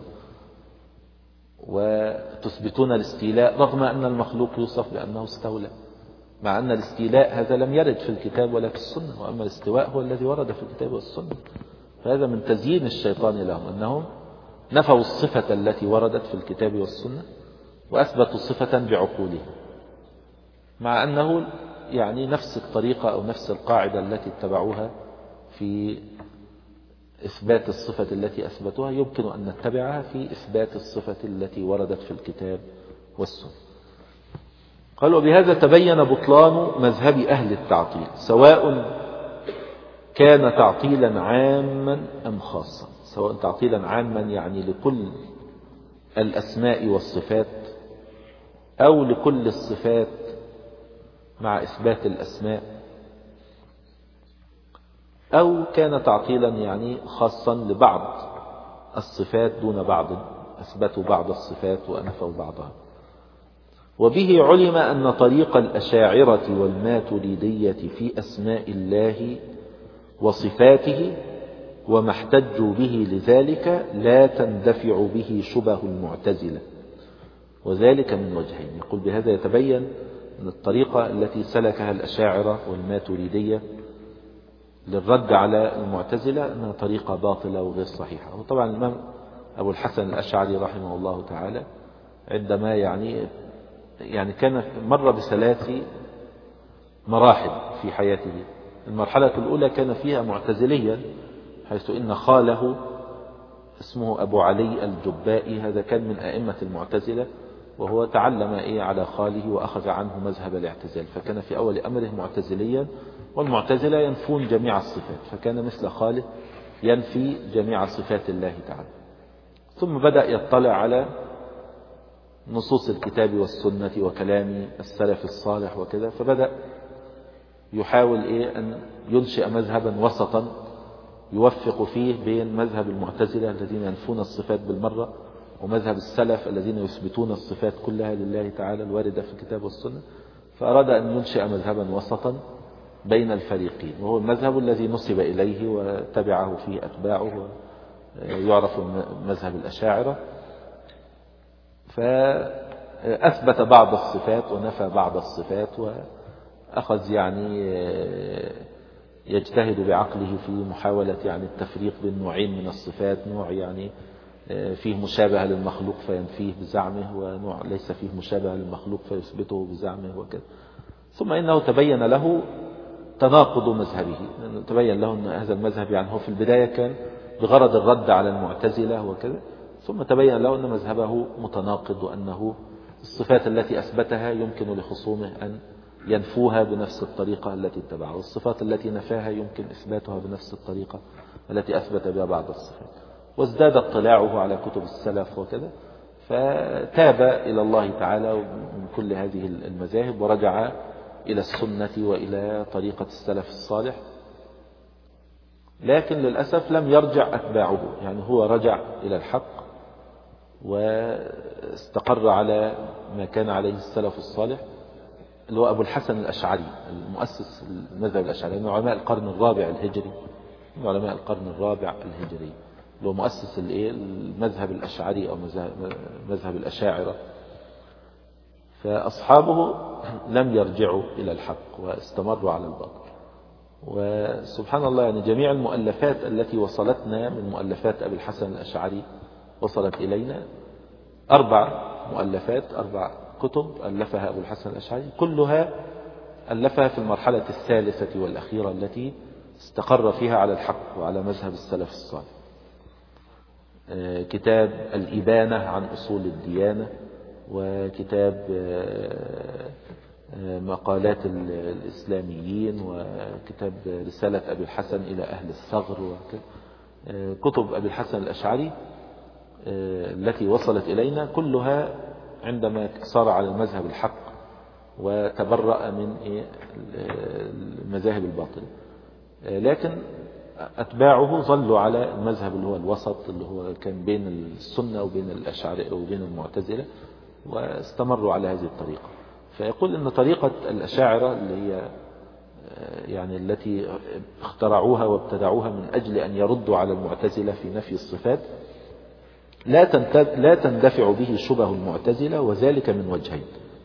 S1: وتثبتون الاستيلاء رغم أن المخلوق يوصف بأنه استولى، مع أن الاستيلاء هذا لم يرد في الكتاب ولا في السنة، وأما الاستواء هو الذي ورد في الكتاب والسنة. فهذا من تزيين الشيطان لهم، أنهم نفوا الصفة التي وردت في الكتاب والسنة وأثبتوا صفة بعقولهم، مع أنه يعني نفس الطريقة أو نفس القاعدة التي اتبعوها في إثبات الصفة التي أثبتوها يمكن أن نتبعها في إثبات الصفة التي وردت في الكتاب والسنة. قال وبهذا تبين بطلان مذهب أهل التعطيل، سواء كان تعطيلا عاما أم خاصا. سواء تعطيلا عاما يعني لكل الأسماء والصفات، أو لكل الصفات مع إثبات الأسماء، أو كان تعطيلا يعني خاصا لبعض الصفات دون بعض، أثبتوا بعض الصفات وأنفوا بعضها. وبه علم أن طريق الأشاعرة والماتريدية في أسماء الله وصفاته وما احتجوا به لذلك لا تندفع به شبه المعتزلة، وذلك من وجهين. يقول بهذا يتبين أن الطريقة التي سلكها الأشاعرة والماتريدية للرد على المعتزلة أنها طريقة باطلة وغير صحيحة. وطبعا الإمام أبو الحسن الأشعري رحمه الله تعالى عندما يعني كان مر بثلاث مراحل في حياته. المرحلة الأولى كان فيها معتزليا، حيث إن خاله اسمه أبو علي الجبائي، هذا كان من أئمة المعتزلة، وهو تعلم على خاله وأخذ عنه مذهب الاعتزال، فكان في أول أمره معتزليا، والمعتزلة ينفون جميع الصفات، فكان مثل خاله ينفي جميع صفات الله تعالى. ثم بدأ يطلع على نصوص الكتاب والسنة وكلام السلف الصالح وكذا، فبدأ يحاول أن ينشئ مذهبا وسطا يوفق فيه بين مذهب المعتزلة الذين ينفون الصفات بالمرة، ومذهب السلف الذين يثبتون الصفات كلها لله تعالى الواردة في الكتاب والسنة. فأراد أن ينشئ مذهبا وسطا بين الفريقين، وهو المذهب الذي نسب إليه وتبعه فيه أتباعه، يعرف مذهب الأشاعرة. فأثبت بعض الصفات ونفى بعض الصفات، وأخذ يجتهد بعقله في محاولة التفريق بين نوعين من الصفات، نوع فيه مشابهة للمخلوق فينفيه بزعمه، ونوع ليس فيه مشابهة للمخلوق فيثبته بزعمه وكذا. ثم إنه تبين له تناقض مذهبه، تبين له أن هذا المذهب هو في البداية كان بغرض الرد على المعتزلة وكذا، ثم تبين له أن مذهبه متناقض، وأنه الصفات التي أثبتها يمكن لخصومه أن ينفوها بنفس الطريقة التي اتبعها، والصفات التي نفاها يمكن إثباتها بنفس الطريقة التي أثبت بها بعض الصفات. وازداد اطلاعه على كتب السلف وكذا، فتاب إلى الله تعالى من كل هذه المذاهب، ورجع إلى السنة وإلى طريقة السلف الصالح. لكن للأسف لم يرجع أتباعه، هو رجع إلى الحق واستقر على ما كان عليه السلف الصالح، اللي هو أبو الحسن الأشعري المؤسس المذهب الأشعري، من علماء القرن الرابع الهجري، من علماء القرن الرابع الهجري، اللي هو مؤسس المذهب الأشعري أو مذهب الأشاعرة. فأصحابه لم يرجعوا إلى الحق واستمروا على الباطل. وسبحان الله جميع المؤلفات التي وصلتنا من مؤلفات أبي الحسن الأشعري وصلت إلينا 4 مؤلفات، 4 كتب ألفها أبو الحسن الأشعري، كلها ألفها في المرحلة الثالثة والأخيرة التي استقر فيها على الحق وعلى مذهب السلف الصالح. كتاب الإبانة عن أصول الديانة، وكتاب مقالات الإسلاميين، وكتاب رسالة أبي الحسن إلى أهل الثغر، كتب أبي الحسن الأشعري التي وصلت إلينا كلها عندما صار على المذهب الحق وتبرأ من المذاهب الباطلة. لكن أتباعه ظلوا على المذهب اللي هو الوسط، اللي هو كان بين السنة وبين الأشاعرة وبين المعتزلة، واستمروا على هذه الطريقة. فيقول إن طريقة الأشاعرة اللي هي التي اخترعوها وابتدعوها من أجل أن يردوا على المعتزلة في نفي الصفات لا تندفع به شبه المعتزلة، وذلك من وجهين: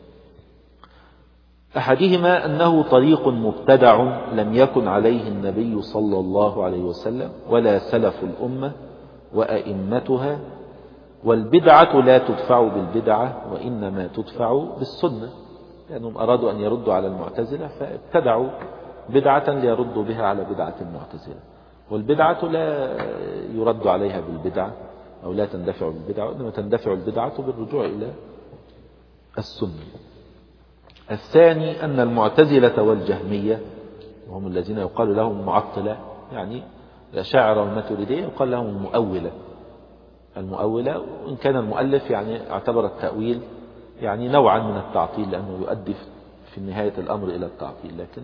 S1: أحدهما أنه طريق مبتدع لم يكن عليه النبي صلى الله عليه وسلم ولا سلف الأمة وأئمتها، والبدعة لا تدفع بالبدعة وإنما تدفع بالسنة. لأنهم أرادوا أن يردوا على المعتزلة فابتدعوا بدعة ليردوا بها على بدعة المعتزلة، والبدعة لا يرد عليها بالبدعة أو لا تندفع بالبدعة، وإنما تندفع البدعة بالرجوع إلى السنة. الثاني أن المعتزلة والجهمية، وهم الذين يقال لهم معطلة، الأشاعرة والماتريدية يقال لهم المؤولة، وإن كان المؤلف اعتبر التأويل نوعا من التعطيل، لأنه يؤدي في نهاية الأمر إلى التعطيل. لكن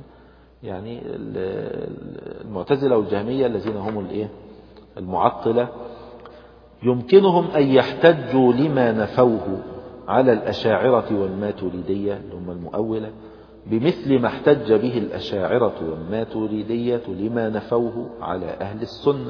S1: المعتزلة والجهمية الذين هم المعطلة يمكنهم أن يحتجوا لما نفوه على الأشاعرة والماتريدية اللي هم المؤولة بمثل ما احتج به الأشاعرة والماتريدية لما نفوه على أهل السنة.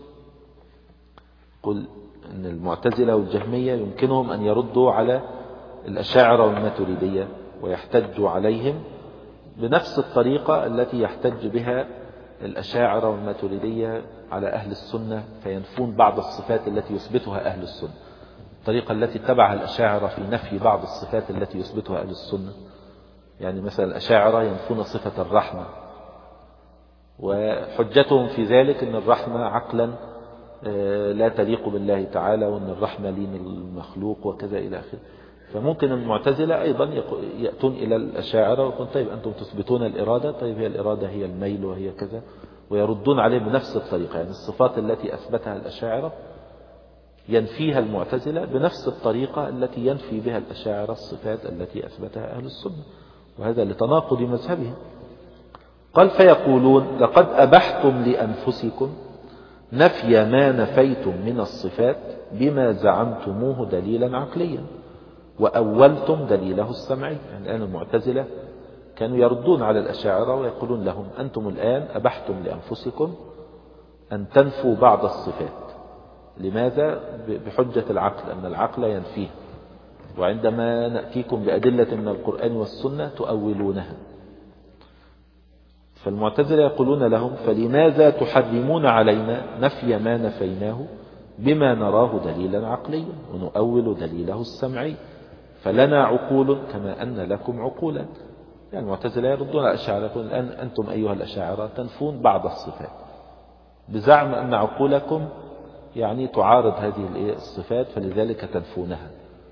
S1: قل أن المعتزلة والجهمية يمكنهم أن يردوا على الأشاعرة والماتريدية ويحتجوا عليهم بنفس الطريقة التي يحتج بها الأشاعرة والماتريدية على أهل السنة، فينفون بعض الصفات التي يثبتها أهل السنة، الطريقة التي اتبعها الأشاعرة في نفي بعض الصفات التي يثبتها أهل السنة. مثلا الأشاعرة ينفون صفة الرحمة، وحجتهم في ذلك أن الرحمة عقلا لا تليق بالله تعالى، وأن الرحمة لين المخلوق وكذا إلى آخره. فممكن المعتزلة أيضا يأتون إلى الأشاعرة ويقول طيب أنتم تثبتون الإرادة، طيب هي الإرادة هي الميل وهي كذا، ويردون عليه بنفس الطريقة. يعني الصفات التي أثبتها الأشاعرة ينفيها المعتزلة بنفس الطريقة التي ينفي بها الأشاعرة الصفات التي أثبتها أهل السنة، وهذا لتناقض مذهبهم. قال فيقولون لقد أبحتم لأنفسكم نفي ما نفيتم من الصفات بما زعمتموه دليلا عقليا وأولتم دليله السمعي. يعني الآن المعتزلة كانوا يردون على الأشاعرة ويقولون لهم أنتم الآن أبحتم لأنفسكم أن تنفوا بعض الصفات. لماذا؟ بحجة العقل، أن العقل ينفيه، وعندما نأتيكم بأدلة من القرآن والسنة تؤولونها. فالمعتزلة يقولون لهم فلماذا تحرمون علينا نفي ما نفيناه بما نراه دليلا عقليا ونؤول دليله السمعي، فلنا عقول كما أن لكم عقولا. يعني المعتزلة يردون على الأشاعرة يقولون الآن أنتم أيها الأشاعرة تنفون بعض الصفات بزعم أن عقولكم يعني تعارض هذه الصفات فلذلك تنفونها،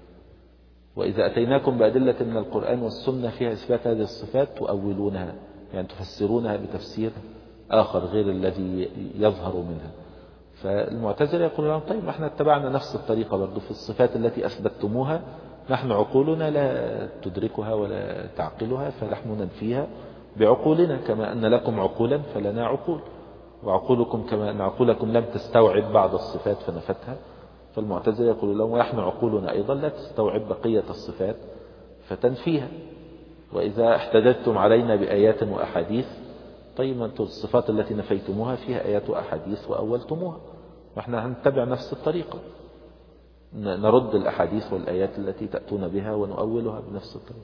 S1: وإذا أتيناكم بأدلة من القرآن والسنة فيها إثبات هذه الصفات تؤولونها، يعني تفسرونها بتفسير آخر غير الذي يظهر منها. فالمعتزلة يقولون لهم طيب احنا اتبعنا نفس الطريقة برضو في الصفات التي أثبتتموها، نحن عقولنا لا تدركها ولا تعقلها، فنحن ننفيها بعقولنا كما أن لكم عقولا فلنا عقول، وعقولكم كما أن عقولكم لم تستوعب بعض الصفات فنفتها. فالمعتزلة يقولون لهم ونحن عقولنا أيضا لا تستوعب بقية الصفات فتنفيها، وإذا احتججتم علينا بآيات وأحاديث طيب أنتم الصفات التي نفيتموها فيها آيات وأحاديث وأولتموها، وإحنا هنتبع نفس الطريقة، نرد الأحاديث والآيات التي تأتون بها ونؤولها بنفس الطريقة.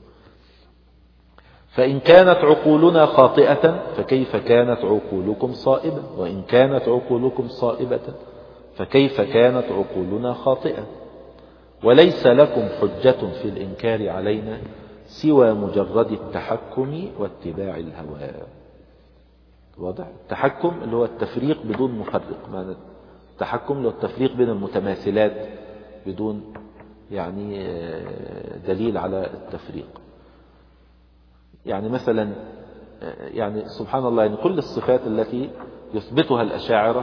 S1: فإن كانت عقولنا خاطئة فكيف كانت عقولكم صائبة، وإن كانت عقولكم صائبة فكيف كانت عقولنا خاطئة، وليس لكم حجة في الإنكار علينا سوى مجرد التحكم واتباع الهوى. واضح؟ التحكم اللي هو التفريق بدون مفرق، معنى التحكم اللي هو التفريق بين المتماثلات بدون يعني دليل على التفريق. يعني مثلا يعني سبحان الله، يعني كل الصفات التي يثبتها الأشاعرة،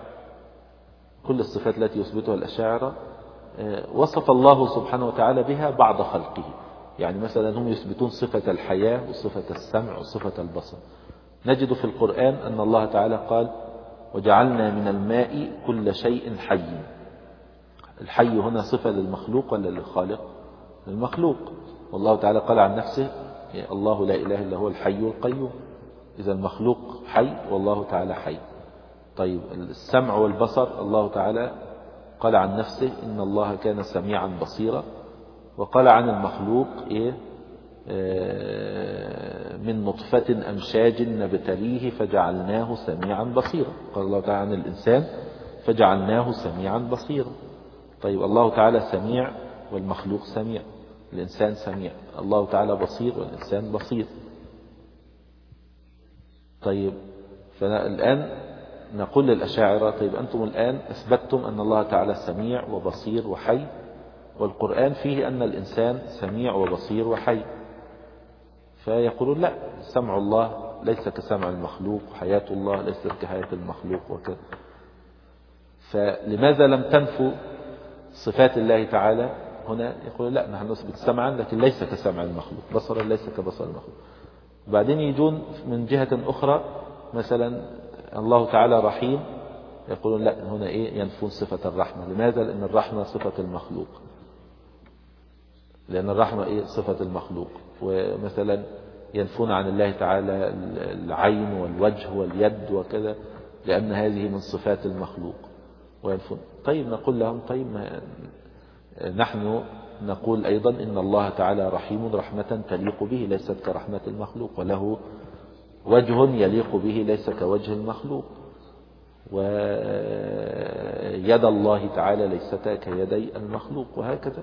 S1: كل الصفات التي يثبتها الأشاعرة وصف الله سبحانه وتعالى بها بعض خلقه. يعني مثلا هم يثبتون صفة الحياة وصفة السمع وصفة البصر. نجد في القرآن أن الله تعالى قال وجعلنا من الماء كل شيء حي. الحي هنا صفة للمخلوق ولا للخالق؟ للمخلوق. والله تعالى قال عن نفسه الله لا إله إلا هو الحي القيوم، إذا المخلوق حي والله تعالى حي. طيب السمع والبصر الله تعالى قال عن نفسه إن الله كان سميعا بصيرا، وقال عن المخلوق من نطفة أمشاج نبتليه فجعلناه سميعا بصيرا. قال الله تعالى عن الإنسان فجعلناه سميعا بصيرا. طيب الله تعالى سميع والمخلوق سميع، الإنسان سميع، الله تعالى بصير والإنسان بصير. طيب فالآن نقول للأشاعرة طيب أنتم الآن أثبتتم أن الله تعالى سميع وبصير وحي، والقرآن فيه أن الإنسان سميع وبصير وحي. فيقولون لا، سمع الله ليس كسمع المخلوق، وحياة الله ليست كحياة المخلوق وكذا. فلماذا لم تنفوا صفات الله تعالى هنا؟ يقولون لا، نحن نثبت سمعا لكن ليس كسمع المخلوق، بصرا ليس كبصر المخلوق. وبعدين يجون من جهة أخرى مثلا الله تعالى رحيم، يقولون لا، هنا ينفون صفة الرحمة. لماذا؟ لأن الرحمة صفة المخلوق، لأن الرحمة صفة المخلوق. ومثلا ينفون عن الله تعالى العين والوجه واليد وكذا لأن هذه من صفات المخلوق وينفون. طيب نقول لهم طيب نحن نقول أيضا إن الله تعالى رحيم رحمة تليق به ليست كرحمة المخلوق، وله وجه يليق به ليس كوجه المخلوق، ويد الله تعالى ليست كيدي المخلوق، وهكذا.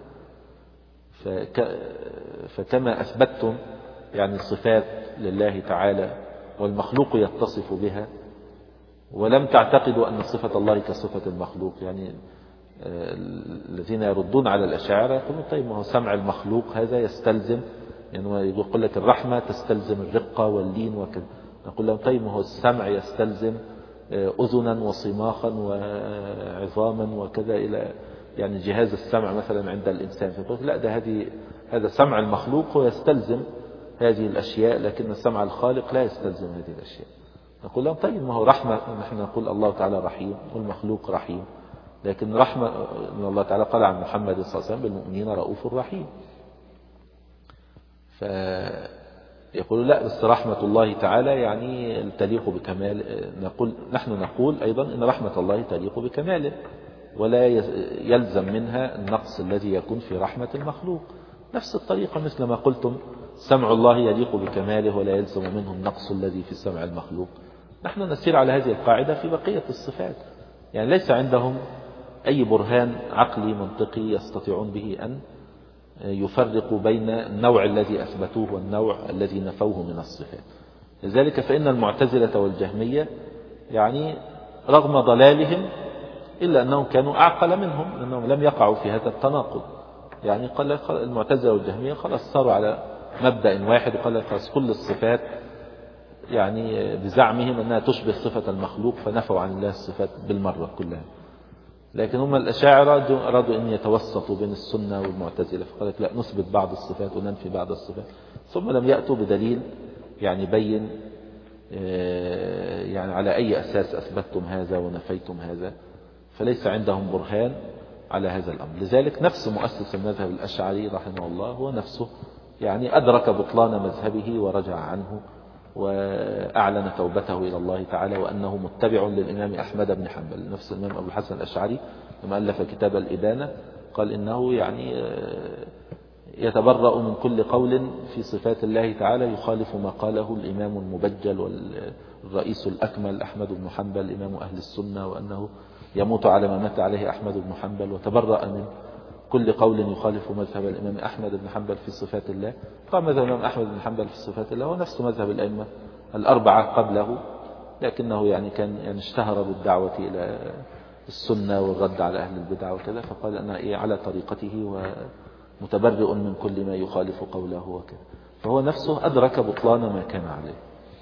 S1: فكما أثبتتم يعني صفات لله تعالى والمخلوق يتصف بها، ولم تعتقدوا أن صفة الله كصفة المخلوق. يعني الذين يردون على الأشاعرة يقولون طيب ما هو سمع المخلوق هذا يستلزم، يعني يقول لك الرحمة تستلزم الرقة واللين وكذا. نقول لهم طيب ما هو السمع يستلزم أذنا وصماخا وعظاما وكذا، إلى يعني جهاز السمع مثلا عند الإنسان. فقلت لا، هذا سمع المخلوق ويستلزم هذه الأشياء، لكن السمع الخالق لا يستلزم هذه الأشياء. نقول لهم طيب ما هو رحمة، نحن نقول الله تعالى رحيم والمخلوق رحيم، لكن رحمة إن الله تعالى قال عن محمد صلى الله عليه وسلم بالمؤمنين رؤوف رحيم. فيقول لا، بس رحمة الله تعالى يعني تليق بكمال. نحن نقول أيضا إن رحمة الله تليق بكماله، ولا يلزم منها النقص الذي يكون في رحمة المخلوق. نفس الطريقة مثل ما قلتم سمع الله يليق بكماله ولا يلزم منه النقص الذي في سمع المخلوق. نحن نسير على هذه القاعدة في بقية الصفات. يعني ليس عندهم أي برهان عقلي منطقي يستطيعون به أن يفرقوا بين النوع الذي أثبتوه والنوع الذي نفوه من الصفات. لذلك فإن المعتزلة والجهمية يعني رغم ضلالهم إلا أنهم كانوا أعقل منهم، لأنهم لم يقعوا في هذا التناقض. يعني قال المعتزلة والجهمية خلاص صاروا على مبدأ واحد، وقال خلاص كل الصفات يعني بزعمهم أنها تشبه صفة المخلوق، فنفوا عن الله الصفات بالمرة كلها. لكن هم الأشاعرة أرادوا أن يتوسطوا بين السنة والمعتزلة، فقالت لا، نثبت بعض الصفات وننفي بعض الصفات، ثم لم يأتوا بدليل يعني بين يعني على أي أساس أثبتتم هذا ونفيتم هذا، فليس عندهم برهان على هذا الأمر. لذلك نفس مؤسس المذهب الأشعري رحمه الله هو نفسه يعني أدرك بطلان مذهبه ورجع عنه وأعلن توبته إلى الله تعالى، وأنه متبع للإمام أحمد بن حنبل. نفس الإمام أبو الحسن الأشعري لما ألف كتاب الإبانة قال إنه يعني يتبرأ من كل قول في صفات الله تعالى يخالف ما قاله الإمام المبجل والرئيس الأكمل أحمد بن حنبل إمام أهل السنة، وأنه يموت على ما مات عليه أحمد بن حنبل، وتبرأ من كل قول يخالف مذهب الإمام أحمد بن حنبل في صفات الله. طبعا مذهب الإمام أحمد بن حنبل في صفات الله هو نفس مذهب الأئمة الأربعة قبله، لكنه يعني كان يعني اشتهر بالدعوة إلى السنة والرد على أهل البدع وكذا، فقال أنا على طريقته ومتبرئ من كل ما يخالف قوله وكذا، فهو نفسه أدرك بطلان ما كان عليه.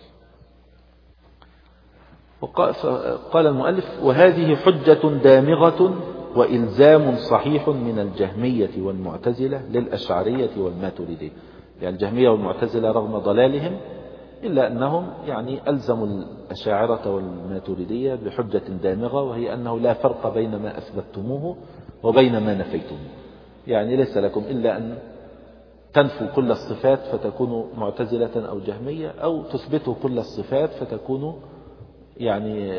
S1: قال المؤلف وهذه حجة دامغة وإلزام صحيح من الجهمية والمعتزلة للأشعرية والماتريدية. يعني الجهمية والمعتزلة رغم ضلالهم إلا أنهم يعني ألزموا الأشاعرة والماتريدية بحجة دامغة، وهي أنه لا فرق بين ما أثبتموه وبين ما نفيتموه. يعني ليس لكم إلا أن تنفوا كل الصفات فتكونوا معتزلة أو جهمية، أو تثبتوا كل الصفات فتكونوا يعني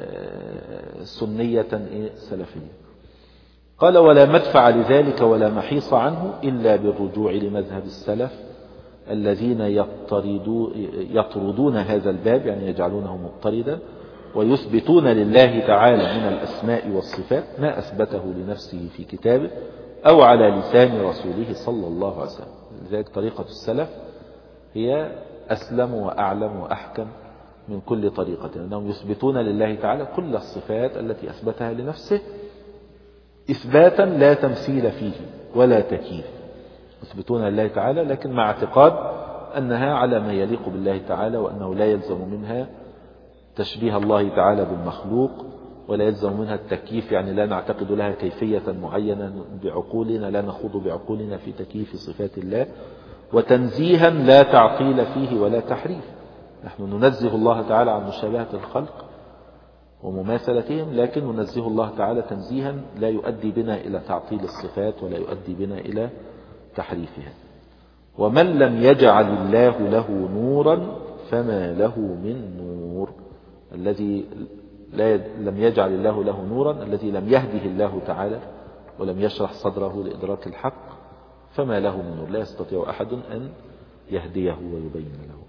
S1: سنية سلفية. قال ولا مدفع لذلك ولا محيص عنه إلا بالرجوع لمذهب السلف الذين يطردون هذا الباب، يعني يجعلونه مضطردا، ويثبتون لله تعالى من الأسماء والصفات ما أثبته لنفسه في كتابه أو على لسان رسوله صلى الله عليه وسلم. لذلك طريقة السلف هي أسلم وأعلم وأحكم من كل طريقة، أنهم يثبتون لله تعالى كل الصفات التي أثبتها لنفسه إثباتا لا تمثيل فيه ولا تكييف. يثبتون لله تعالى لكن مع اعتقاد أنها على ما يليق بالله تعالى، وأنه لا يلزم منها تشبيه الله تعالى بالمخلوق، ولا يلزم منها التكييف، يعني لا نعتقد لها كيفية معينة بعقولنا، لا نخوض بعقولنا في تكييف صفات الله، وتنزيها لا تعطيل فيه ولا تحريف. نحن ننزه الله تعالى عن مشابهة الخلق ومماثلتهم، لكن ننزه الله تعالى تنزيها لا يؤدي بنا إلى تعطيل الصفات ولا يؤدي بنا إلى تحريفها. ومن لم يجعل الله له نورا فما له من نور. الذي لم يجعل الله له نورا، الذي لم يهده الله تعالى ولم يشرح صدره لإدراك الحق، فما له من نور، لا يستطيع أحد أن يهديه ويبين له.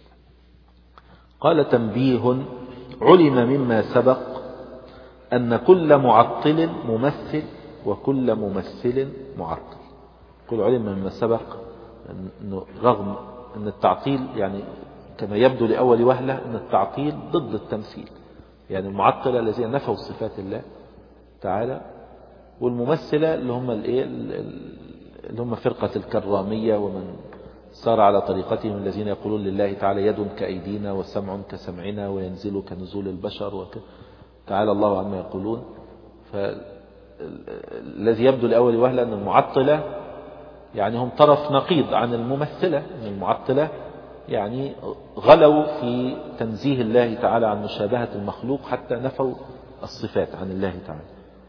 S1: قال تنبيه علم مما سبق أن كل معطل ممثل وكل ممثل معطل. كل علم مما سبق أنه رغم أن التعطيل يعني كما يبدو لأول وهلة أن التعطيل ضد التمثيل، يعني المعطلة الذين نفوا صفات الله تعالى، والممثلة اللي هم اللي هم فرقة الكرامية ومن سار على طريقتهم الذين يقولون لله تعالى يد كأيدينا وسمع كسمعنا وينزل كنزول البشر تعالى الله عما يقولون. فالذي يبدو لأول وهلة أن المعطلة يعني هم طرف نقيض عن الممثلة، أن المعطلة يعني غلوا في تنزيه الله تعالى عن مشابهة المخلوق حتى نفوا الصفات عن الله تعالى.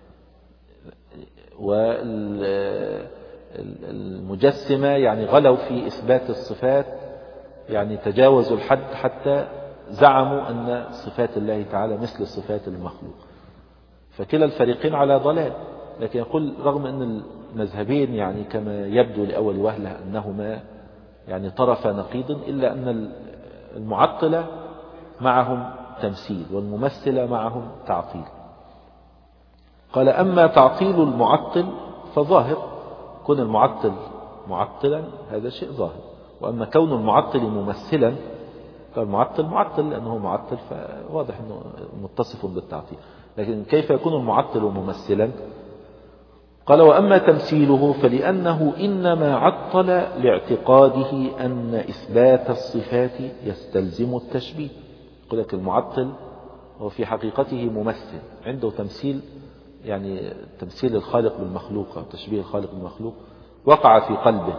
S1: والمجسمة يعني غلوا في إثبات الصفات، يعني تجاوزوا الحد حتى زعموا أن صفات الله تعالى مثل صفات المخلوق. فكلا الفريقين على ضلال. لكن يقول رغم أن المذهبين يعني كما يبدو لأول وهلة أنهما يعني طرف نقيض، إلا أن المعطلة معهم تمثيل والممثلة معهم تعطيل. قال أما تعطيل المعطل فظاهر، كون المعطل معطلا هذا شيء ظاهر، وأما كون المعطل ممثلا فالمعطل معطل لأنه معطل فواضح أنه متصف بالتعطيل. لكن كيف يكون المعطل ممثلا؟ قال وأما تمثيله فلأنه إنما عطل لاعتقاده أن إثبات الصفات يستلزم التشبيه. يقول لك المعطل هو في حقيقته ممثل، عنده تمثيل، يعني تمثيل الخالق بالمخلوق أو تشبيه الخالق بالمخلوق وقع في قلبه،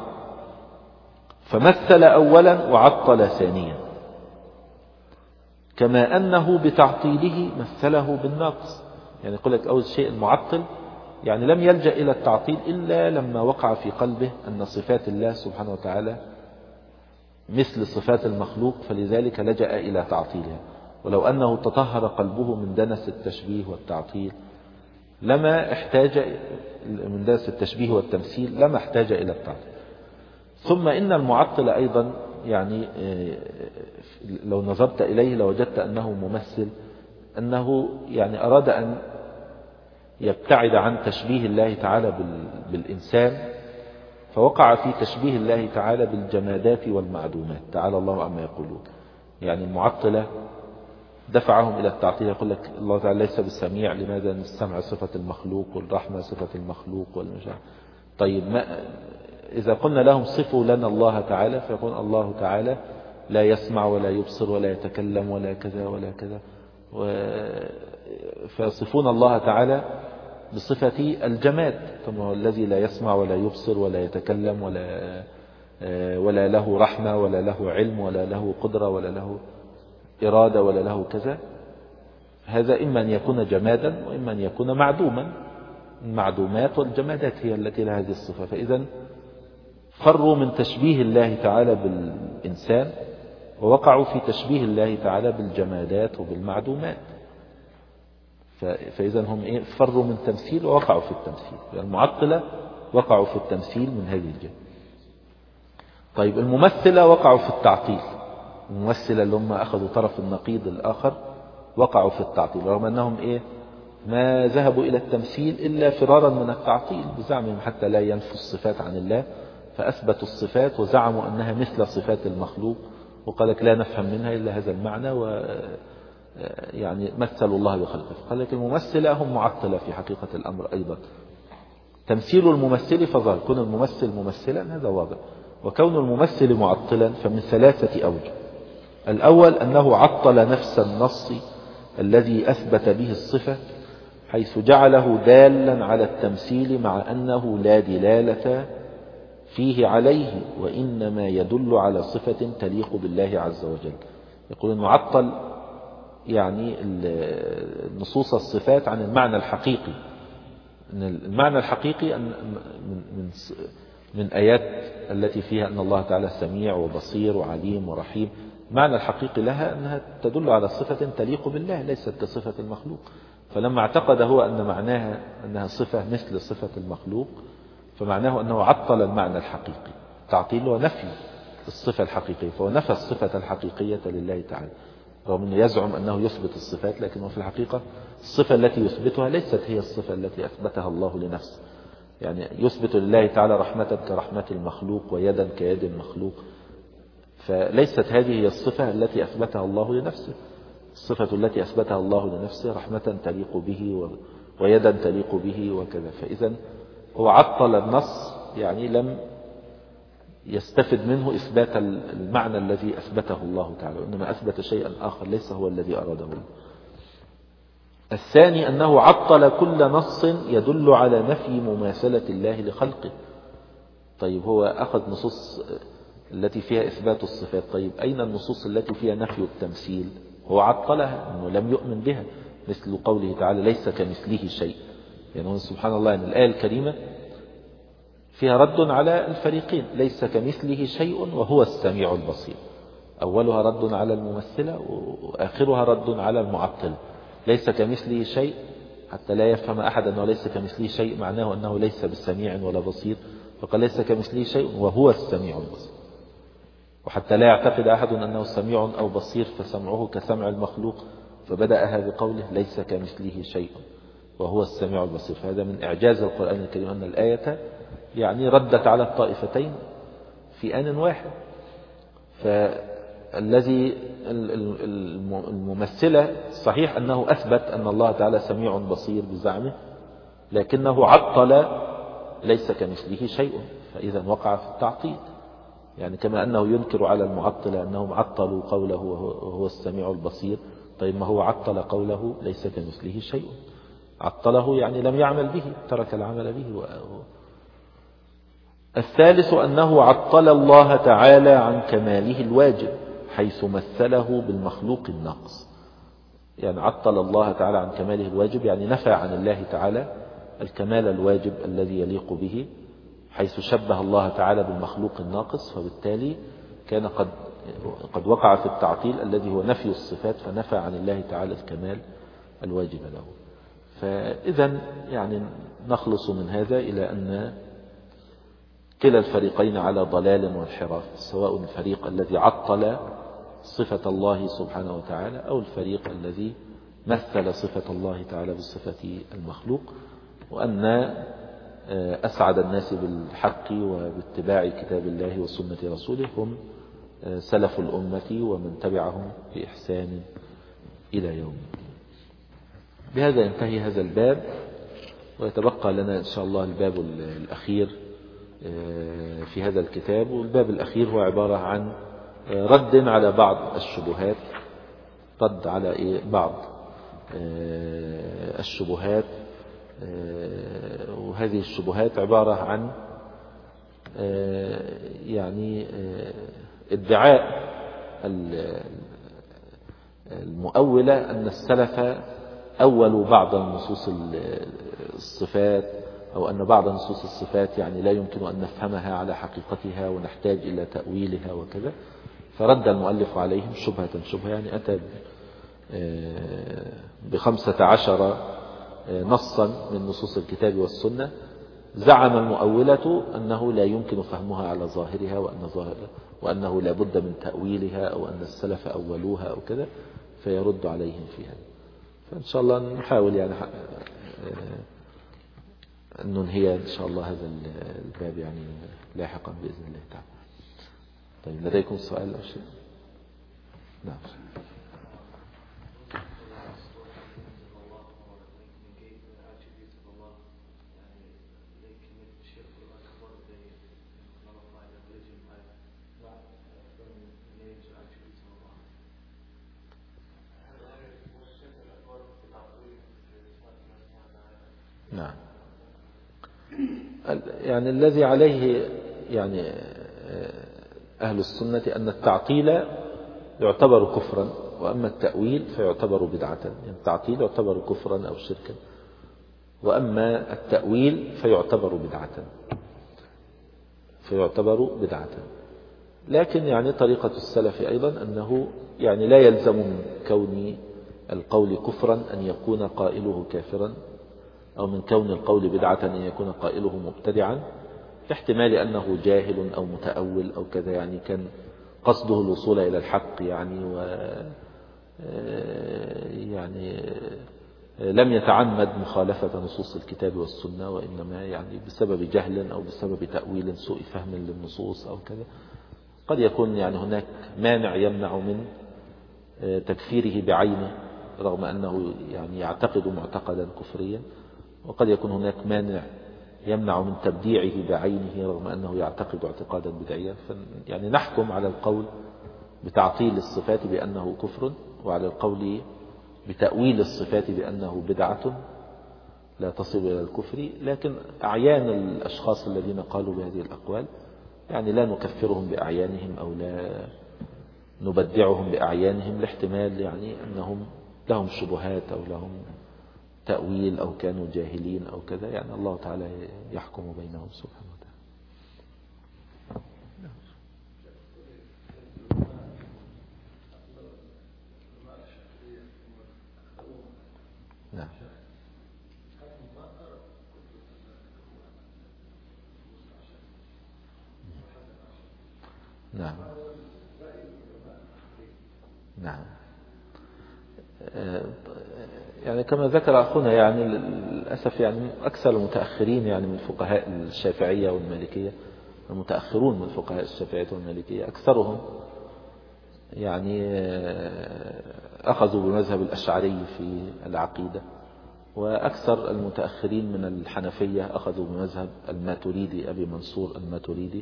S1: فمثل أولا وعطل ثانيا، كما أنه بتعطيله مثله بالنقص. يعني يقول لك أول شيء المعطل يعني لم يلجأ إلى التعطيل إلا لما وقع في قلبه أن صفات الله سبحانه وتعالى مثل صفات المخلوق، فلذلك لجأ إلى تعطيلها. ولو أنه تطهر قلبه من دنس التشبيه والتعطيل لما احتاج من دنس التشبيه والتمثيل لما احتاج إلى التعطيل. ثم إن المعطل أيضا يعني لو نظرت إليه لوجدت أنه ممثل، أنه يعني أراد أن يبتعد عن تشبيه الله تعالى بالإنسان، فوقع في تشبيه الله تعالى بالجمادات والمعدومات تعالى الله عما يقولون. يعني المعطلة دفعهم إلى التعطيل، يقول لك الله تعالى ليس بالسميع، لماذا؟ السمع صفة المخلوق والرحمة صفة المخلوق والمشاعر. طيب ما إذا قلنا لهم صفوا لنا الله تعالى فيقول الله تعالى لا يسمع ولا يبصر ولا يتكلم ولا كذا ولا كذا، فيصفون الله تعالى بصفة الجماد. ثم هو الذي لا يسمع ولا يبصر ولا يتكلم ولا له رحمة ولا له علم ولا له قدرة ولا له إرادة ولا له كذا. هذا إما أن يكون جمادا وإما أن يكون معدوما. المعدومات والجمادات هي التي لها هذه الصفة. فإذا فروا من تشبيه الله تعالى بالإنسان ووقعوا في تشبيه الله تعالى بالجمادات وبالمعدومات. فإذا هم فروا من تمثيل ووقعوا في التمثيل. المعطلة وقعوا في التمثيل من هذه الجهة. طيب الممثلة وقعوا في التعطيل. الممثلة اللي هم أخذوا طرف النقيض الآخر وقعوا في التعطيل، رغم أنهم ما ذهبوا إلى التمثيل إلا فرارا من التعطيل بزعمهم حتى لا ينفوا الصفات عن الله، فأثبتوا الصفات وزعموا أنها مثل صفات المخلوق، وقال لك لا نفهم منها إلا هذا المعنى، يعني مثلوا الله بخلقه. قال لك الممثلة هم معطلة في حقيقة الأمر أيضا. تمثيل الممثل فظهر، كون الممثل ممثلا هذا واضح، وكون الممثل معطلا فمن 3 أوجه. الأول أنه عطل نفس النص الذي أثبت به الصفة، حيث جعله دالا على التمثيل مع أنه لا دلالة فيه عليه، وإنما يدل على صفة تليق بالله عز وجل. يقول أنه عطل يعني نصوص الصفات عن المعنى الحقيقي. المعنى الحقيقي من آيات التي فيها أن الله تعالى سميع وبصير وعليم ورحيم، معنى الحقيقي لها أنها تدل على صفة تليق بالله ليست كصفة المخلوق. فلما اعتقد هو أن معناها أنها صفة مثل صفة المخلوق فمعناه أنه عطل المعنى الحقيقي. تعطيل هو نفي الصفة الحقيقية، فهو نفى الصفة الحقيقية لله تعالى، رغم أنه يزعم أنه يثبت الصفات، لكنه في الحقيقة الصفة التي يثبتها ليست هي الصفة التي أثبتها الله لنفسه. يعني يثبت لله تعالى رحمة كرحمة المخلوق ويدا كيد المخلوق، فليست هذه هي الصفة التي أثبتها الله لنفسه. الصفة التي أثبتها الله لنفسه رحمة تليق به ويدا تليق به وكذا. فإذا هو عطل النص، يعني لم يستفد منه إثبات المعنى الذي أثبته الله تعالى، وإنما أثبت شيئا آخر ليس هو الذي أراده. الثاني أنه عطل كل نص يدل على نفي مماثلة الله لخلقه. طيب هو أخذ نصوص التي فيها إثبات الصفات، طيب أين النصوص التي فيها نفي التمثيل؟ هو عطلها، أنه لم يؤمن بها، مثل قوله تعالى ليس كمثله شيء. يعني سبحان الله أن الآية الكريمة فيها رد على الفريقين، ليس كمثله شيء وهو السميع البصير. أولها رد على الممثلة وآخرها رد على المعطلة. ليس كمثله شيء حتى لا يفهم أحد أنه ليس كمثله شيء معناه أنه ليس بسميع ولا بصير، فقال ليس كمثله شيء وهو السميع البصير. وحتى لا يعتقد أحد أنه سميع أو بصير فسمعه كسمع المخلوق، فبدأها بقوله ليس كمثله شيء وهو السميع البصير. فهذا من إعجاز القرآن الكريم أن الآية يعني ردت على الطائفتين في آن واحد. فالذي الممثلة صحيح أنه أثبت أن الله تعالى سميع بصير بزعمه، لكنه عطل ليس كمثله شيء، فإذا وقع في التعطيل. يعني كما أنه ينكر على المعطلة أنهم عطلوا قوله وهو السميع البصير، طيب ما هو عطل قوله ليس كمثله شيء، عطله يعني لم يعمل به، ترك العمل به. الثالث أنه عطل الله تعالى عن كماله الواجب حيث مثله بالمخلوق الناقص. يعني عطل الله تعالى عن كماله الواجب، يعني نفى عن الله تعالى الكمال الواجب الذي يليق به، حيث شبه الله تعالى بالمخلوق الناقص، فبالتالي كان قد وقع في التعطيل الذي هو نفي الصفات، فنفى عن الله تعالى الكمال الواجب له. فإذا يعني نخلص من هذا إلى أن كلا الفريقين على ضلال وانحراف، سواء الفريق الذي عطل صفة الله سبحانه وتعالى أو الفريق الذي مثل صفة الله تعالى بصفة المخلوق. وأن أسعد الناس بالحق وباتباع كتاب الله وسنة رسوله هم سلف الأمة ومن تبعهم بإحسان إلى يوم. بهذا ينتهي هذا الباب، ويتبقى لنا إن شاء الله الباب الأخير في هذا الكتاب. والباب الأخير هو عبارة عن رد على بعض الشبهات، رد على بعض الشبهات. وهذه الشبهات عبارة عن يعني ادعاء المؤولة أن السلف أولوا بعض النصوص الصفات، أو أن بعض نصوص الصفات يعني لا يمكن أن نفهمها على حقيقتها ونحتاج إلى تأويلها وكذا. فرد المؤلف عليهم شبهة، يعني أتى ب15 نصا من نصوص الكتاب والسنة زعم المؤولة أنه لا يمكن فهمها على ظاهرها، وأنه لا بد من تأويلها، أو أن السلف أولوها أو كذا، فيرد عليهم فيها. فإن شاء الله نحاول يعني أن ننهي إن شاء الله هذا الباب يعني لاحقا بإذن الله تعالى. طيب لديكم سؤال أو شيء؟ نعم. نعم. يعني الذي عليه يعني أهل السنة أن التعطيل يعتبر كفرا، وأما التأويل فيعتبر بدعة. يعني التعطيل يعتبر كفرا أو شركا، وأما التأويل فيعتبر بدعة. لكن يعني طريقة السلف أيضا أنه يعني لا يلزم من كون القول كفرا أن يكون قائله كافرا، أو من كون القول بدعة أن يكون قائله مبتدعا، باحتمال أنه جاهل أو متأول أو كذا، يعني كان قصده الوصول إلى الحق يعني يعني لم يتعمد مخالفة نصوص الكتاب والسنة، وإنما يعني بسبب جهل أو بسبب تأويل سوء فهم للنصوص أو كذا. قد يكون يعني هناك مانع يمنع من تكفيره بعينه رغم أنه يعني يعتقد معتقدا كفريا، وقد يكون هناك مانع يمنع من تبديعه بعينه رغم أنه يعتقد اعتقادا بدعيا. يعني نحكم على القول بتعطيل الصفات بأنه كفر، وعلى القول بتأويل الصفات بأنه بدعة لا تصل إلى الكفر. لكن أعيان الأشخاص الذين قالوا بهذه الأقوال يعني لا نكفرهم بأعيانهم أو لا نبدعهم بأعيانهم، لاحتمال يعني أنهم لهم شبهات أو لهم تأويل أو كانوا جاهلين أو كذا. يعني الله تعالى يحكم بينهم سبحانه وتعالى. نعم. نعم. نعم. يعني كما ذكر أخونا يعني للأسف يعني أكثر المتأخرين يعني من فقهاء الشافعية والمالكية، المتأخرون من فقهاء الشافعية والمالكية أكثرهم يعني أخذوا بمذهب الأشعري في العقيدة، وأكثر المتأخرين من الحنفية أخذوا بمذهب الماتريدي أبي منصور الماتريدي،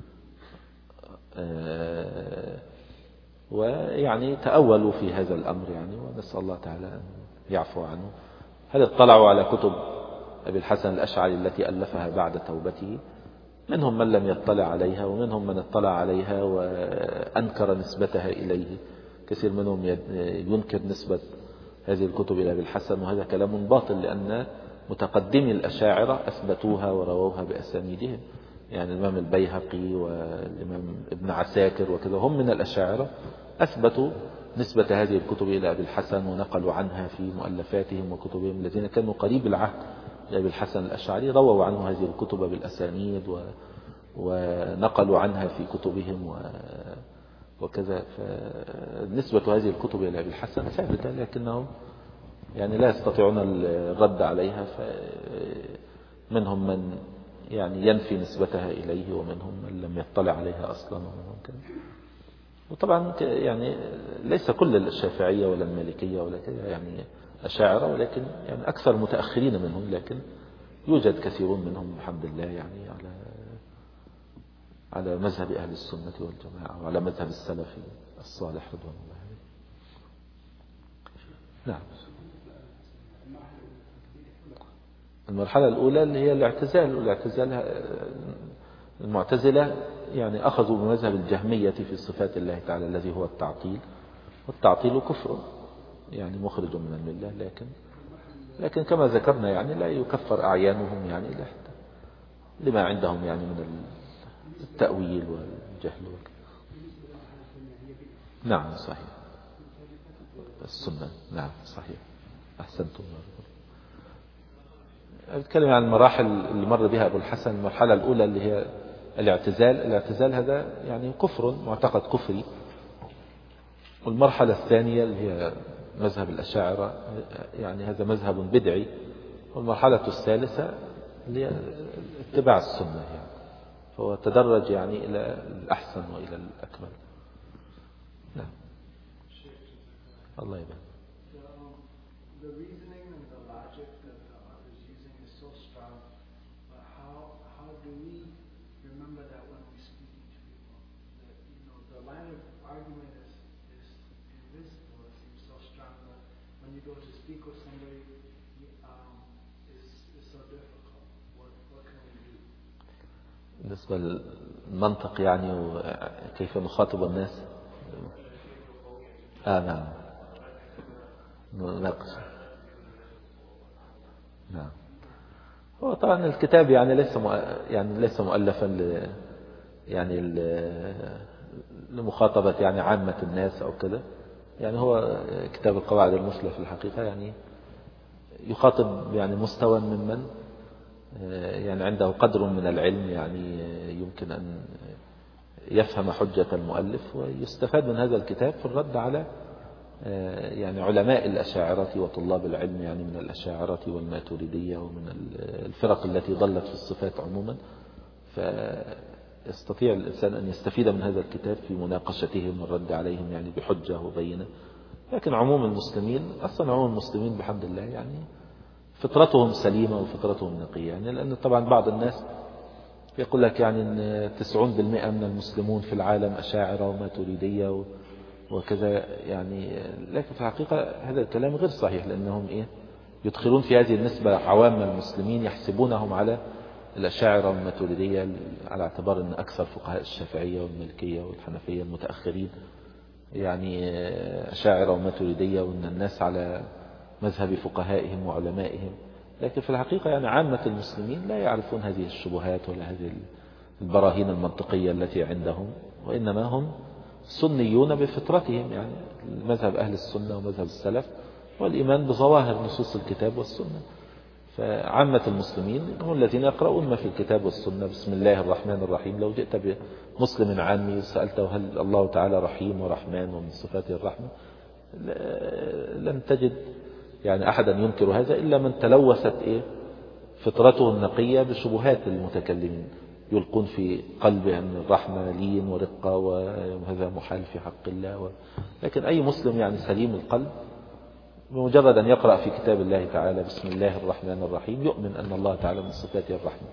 S1: ويعني تأولوا في هذا الأمر يعني، ونسأل الله تعالى أن يعفو عنه. هل اطلعوا على كتب أبي الحسن الأشعري التي ألفها بعد توبته؟ منهم من لم يطلع عليها، ومنهم من اطلع عليها وأنكر نسبتها إليه. كثير منهم ينكر نسبة هذه الكتب إلى أبي الحسن، وهذا كلام باطل، لأن متقدمي الأشاعرة أثبتوها ورووها بأسانيدهم. يعني الإمام البيهقي والإمام ابن عساكر وكذا هم من الأشاعرة، أثبتوا نسبة هذه الكتب إلى أبي الحسن ونقلوا عنها في مؤلفاتهم وكتبهم. الذين كانوا قريب العهد لأبي الحسن الأشعري رووا عنه هذه الكتب بالأسانيد ونقلوا عنها في كتبهم وكذا. فنسبة هذه الكتب إلى أبي الحسن ثابتة، لكنهم يعني لا يستطيعون الرد عليها. منهم من يعني ينفي نسبتها إليه، ومنهم من لم يطلع عليها أصلا، ومنهم كذا. وطبعا يعني ليس كل الشافعية ولا المالكية ولا كذا يعني أشاعرة، ولكن يعني أكثر متأخرين منهم، لكن يوجد كثيرون منهم الحمد لله يعني على مذهب أهل السنة والجماعة وعلى مذهب السلف الصالح رضوان الله عليه. نعم. المرحلة الأولى اللي هي الاعتزال المعتزلة يعني أخذوا بمذهب الجهمية في صفات الله تعالى الذي هو التعطيل، والتعطيل كفر يعني مخرج من الملة، لكن كما ذكرنا يعني لا يكفر أعيانهم يعني لما عندهم يعني من التأويل والجهل. نعم صحيح. السنة نعم صحيح. أحسنتم. أتكلم عن المراحل اللي مر بها أبو الحسن. المرحلة الأولى اللي هي الاعتزال هذا يعني كفر، معتقد كفري. والمرحلة الثانية اللي هي مذهب الأشاعرة يعني هذا مذهب بدعي. والمرحلة الثالثة اللي هي اتباع السنة يعني، فهو تدرج يعني إلى الأحسن وإلى الأكمل. نعم. الله يبارك. بالنسبة للمنطق يعني وكيف نخاطب الناس. نعم نناقش. نعم. هو طبعا الكتاب يعني ليس مؤلفا يعني لمخاطبة يعني عامة الناس أو كذا. يعني هو كتاب القواعد المثلى في الحقيقة يعني يخاطب يعني مستوى ممن يعني عنده قدر من العلم، يعني يمكن أن يفهم حجة المؤلف، ويستفاد من هذا الكتاب في الرد على يعني علماء الأشاعرة وطلاب العلم يعني من الأشاعرة والماتريدية ومن الفرق التي ضلت في الصفات عموما. فيستطيع الإنسان أن يستفيد من هذا الكتاب في مناقشتهم والرد عليهم يعني بحجة وبينة. لكن عموم المسلمين أصلا عموم المسلمين بحمد الله يعني فطرتهم سليمة وفطرتهم نقية، يعني لأن طبعا بعض الناس يقول لك يعني أن 90% من المسلمون في العالم أشاعرة وماتريدية وكذا يعني، لكن في الحقيقة هذا الكلام غير صحيح، لأنهم يدخلون في هذه النسبة عوام المسلمين يحسبونهم على الأشاعرة والماتريدية على اعتبار أن أكثر فقهاء الشافعية والمالكية والحنفية المتأخرين يعني أشاعرة وماتريدية، وأن الناس على مذهب فقهائهم وعلمائهم. لكن في الحقيقة يعني عامة المسلمين لا يعرفون هذه الشبهات ولا هذه البراهين المنطقية التي عندهم، وإنما هم سنيون بفطرتهم، يعني مذهب أهل السنة ومذهب السلف والإيمان بظواهر نصوص الكتاب والسنة. فعامة المسلمين هم الذين يقرؤون ما في الكتاب والسنة. بسم الله الرحمن الرحيم، لو جئت بمسلم عامي وسألته هل الله تعالى رحيم ورحمن ومن صفاته الرحمة، لن تجد يعني أحدا ينكر هذا إلا من تلوثت فطرته النقية بشبهات المتكلمين، يلقون في قلبه أن الرحمة لين ورقة وهذا محال في حق الله لكن أي مسلم يعني سليم القلب بمجرد أن يقرأ في كتاب الله تعالى بسم الله الرحمن الرحيم يؤمن أن الله تعالى من صفاته الرحمة.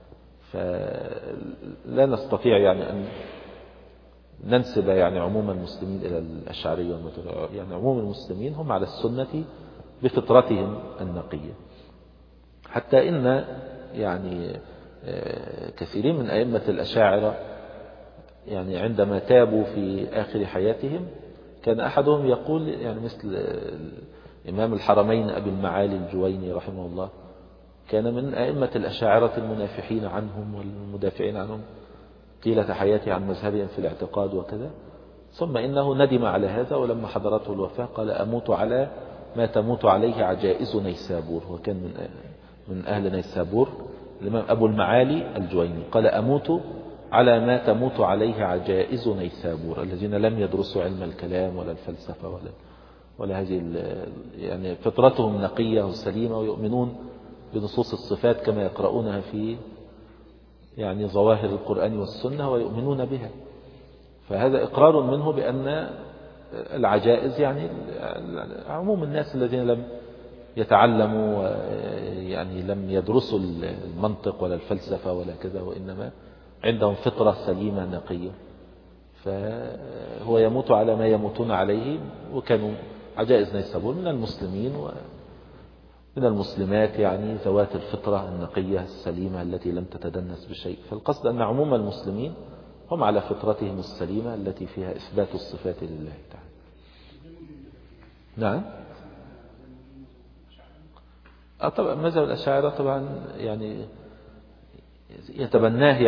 S1: فلا نستطيع يعني أن ننسب يعني عموم المسلمين إلى الأشعرية والماتريدية، يعني عموم المسلمين هم على السنة بفطرتهم النقية. حتى إن يعني كثيرين من أئمة الأشاعرة يعني عندما تابوا في آخر حياتهم كان أحدهم يقول يعني مثل إمام الحرمين أبي المعالي الجويني رحمه الله، كان من أئمة الأشاعرة المنافحين عنهم والمدافعين عنهم طيلة حياته عن مذهبهم في الاعتقاد وكذا، ثم إنه ندم على هذا، ولما حضرته الوفاة قال أموت على ما تموت عليه عجائز نيسابور، وكان من أهل نيسابور الإمام أبو المعالي الجويني، قال أموت على ما تموت عليه عجائز نيسابور، الذين لم يدرسوا علم الكلام ولا الفلسفة ولا هذه يعني فطرتهم نقية وسليمة ويؤمنون بنصوص الصفات كما يقرؤونها في يعني ظواهر القرآن والسنة ويؤمنون بها. فهذا إقرار منه بأن العجائز يعني عموم الناس الذين لم يتعلموا يعني لم يدرسوا المنطق ولا الفلسفة ولا كذا، وإنما عندهم فطرة سليمة نقية، فهو يموت على ما يموتون عليه. وكانوا عجائز نيسابور من المسلمين ومن المسلمات يعني ذوات الفطرة النقية السليمة التي لم تتدنس بشيء. فالقصد أن عموم المسلمين هم على فطرتهم السليمة التي فيها إثبات الصفات لله تعالى. نعم. طبعا مذهب الأشاعرة طبعا يعني يتبناه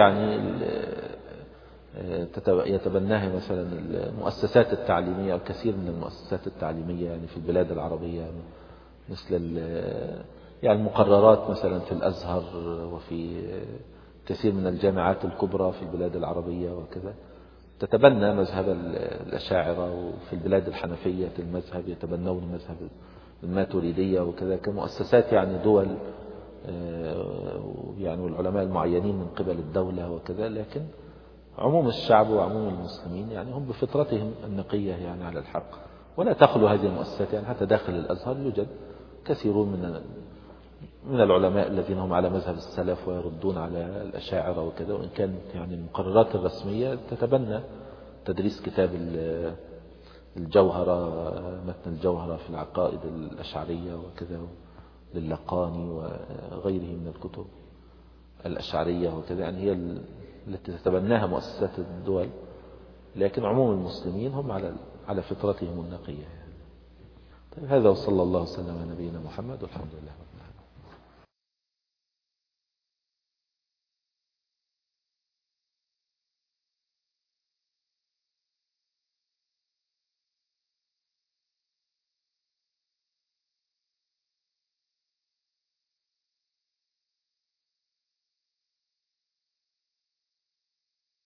S1: يتبناه مثلا المؤسسات التعليمية، الكثير من المؤسسات التعليمية يعني في البلاد العربية، يعني مثل يعني المقررات مثلا في الأزهر وفي كثير من الجامعات الكبرى في البلاد العربية وكذا، تتبنى مذهب الأشاعرة. وفي البلاد الحنفية المذهب يتبنون مذهب الماتريدية وكذا كمؤسسات يعني دول يعني والعلماء المعينين من قبل الدولة وكذا. لكن عموم الشعب وعموم المسلمين يعني هم بفطرتهم النقية يعني على الحق، ولا تخلو هذه المؤسسات. يعني حتى داخل الأزهر يوجد كثيرون من العلماء الذين هم على مذهب السلف ويردون على الأشاعرة وكذا، وإن كانت يعني المقررات الرسمية تتبنى تدريس كتاب الجوهرة، متن الجوهرة في العقائد الأشعرية وكذا للقاني وغيره من الكتب الأشعرية وكذا، يعني هي التي تتبناها مؤسسات الدول. لكن عموم المسلمين هم على فطرتهم النقية. طيب هذا وصلى الله وسلم على نبينا محمد والحمد لله.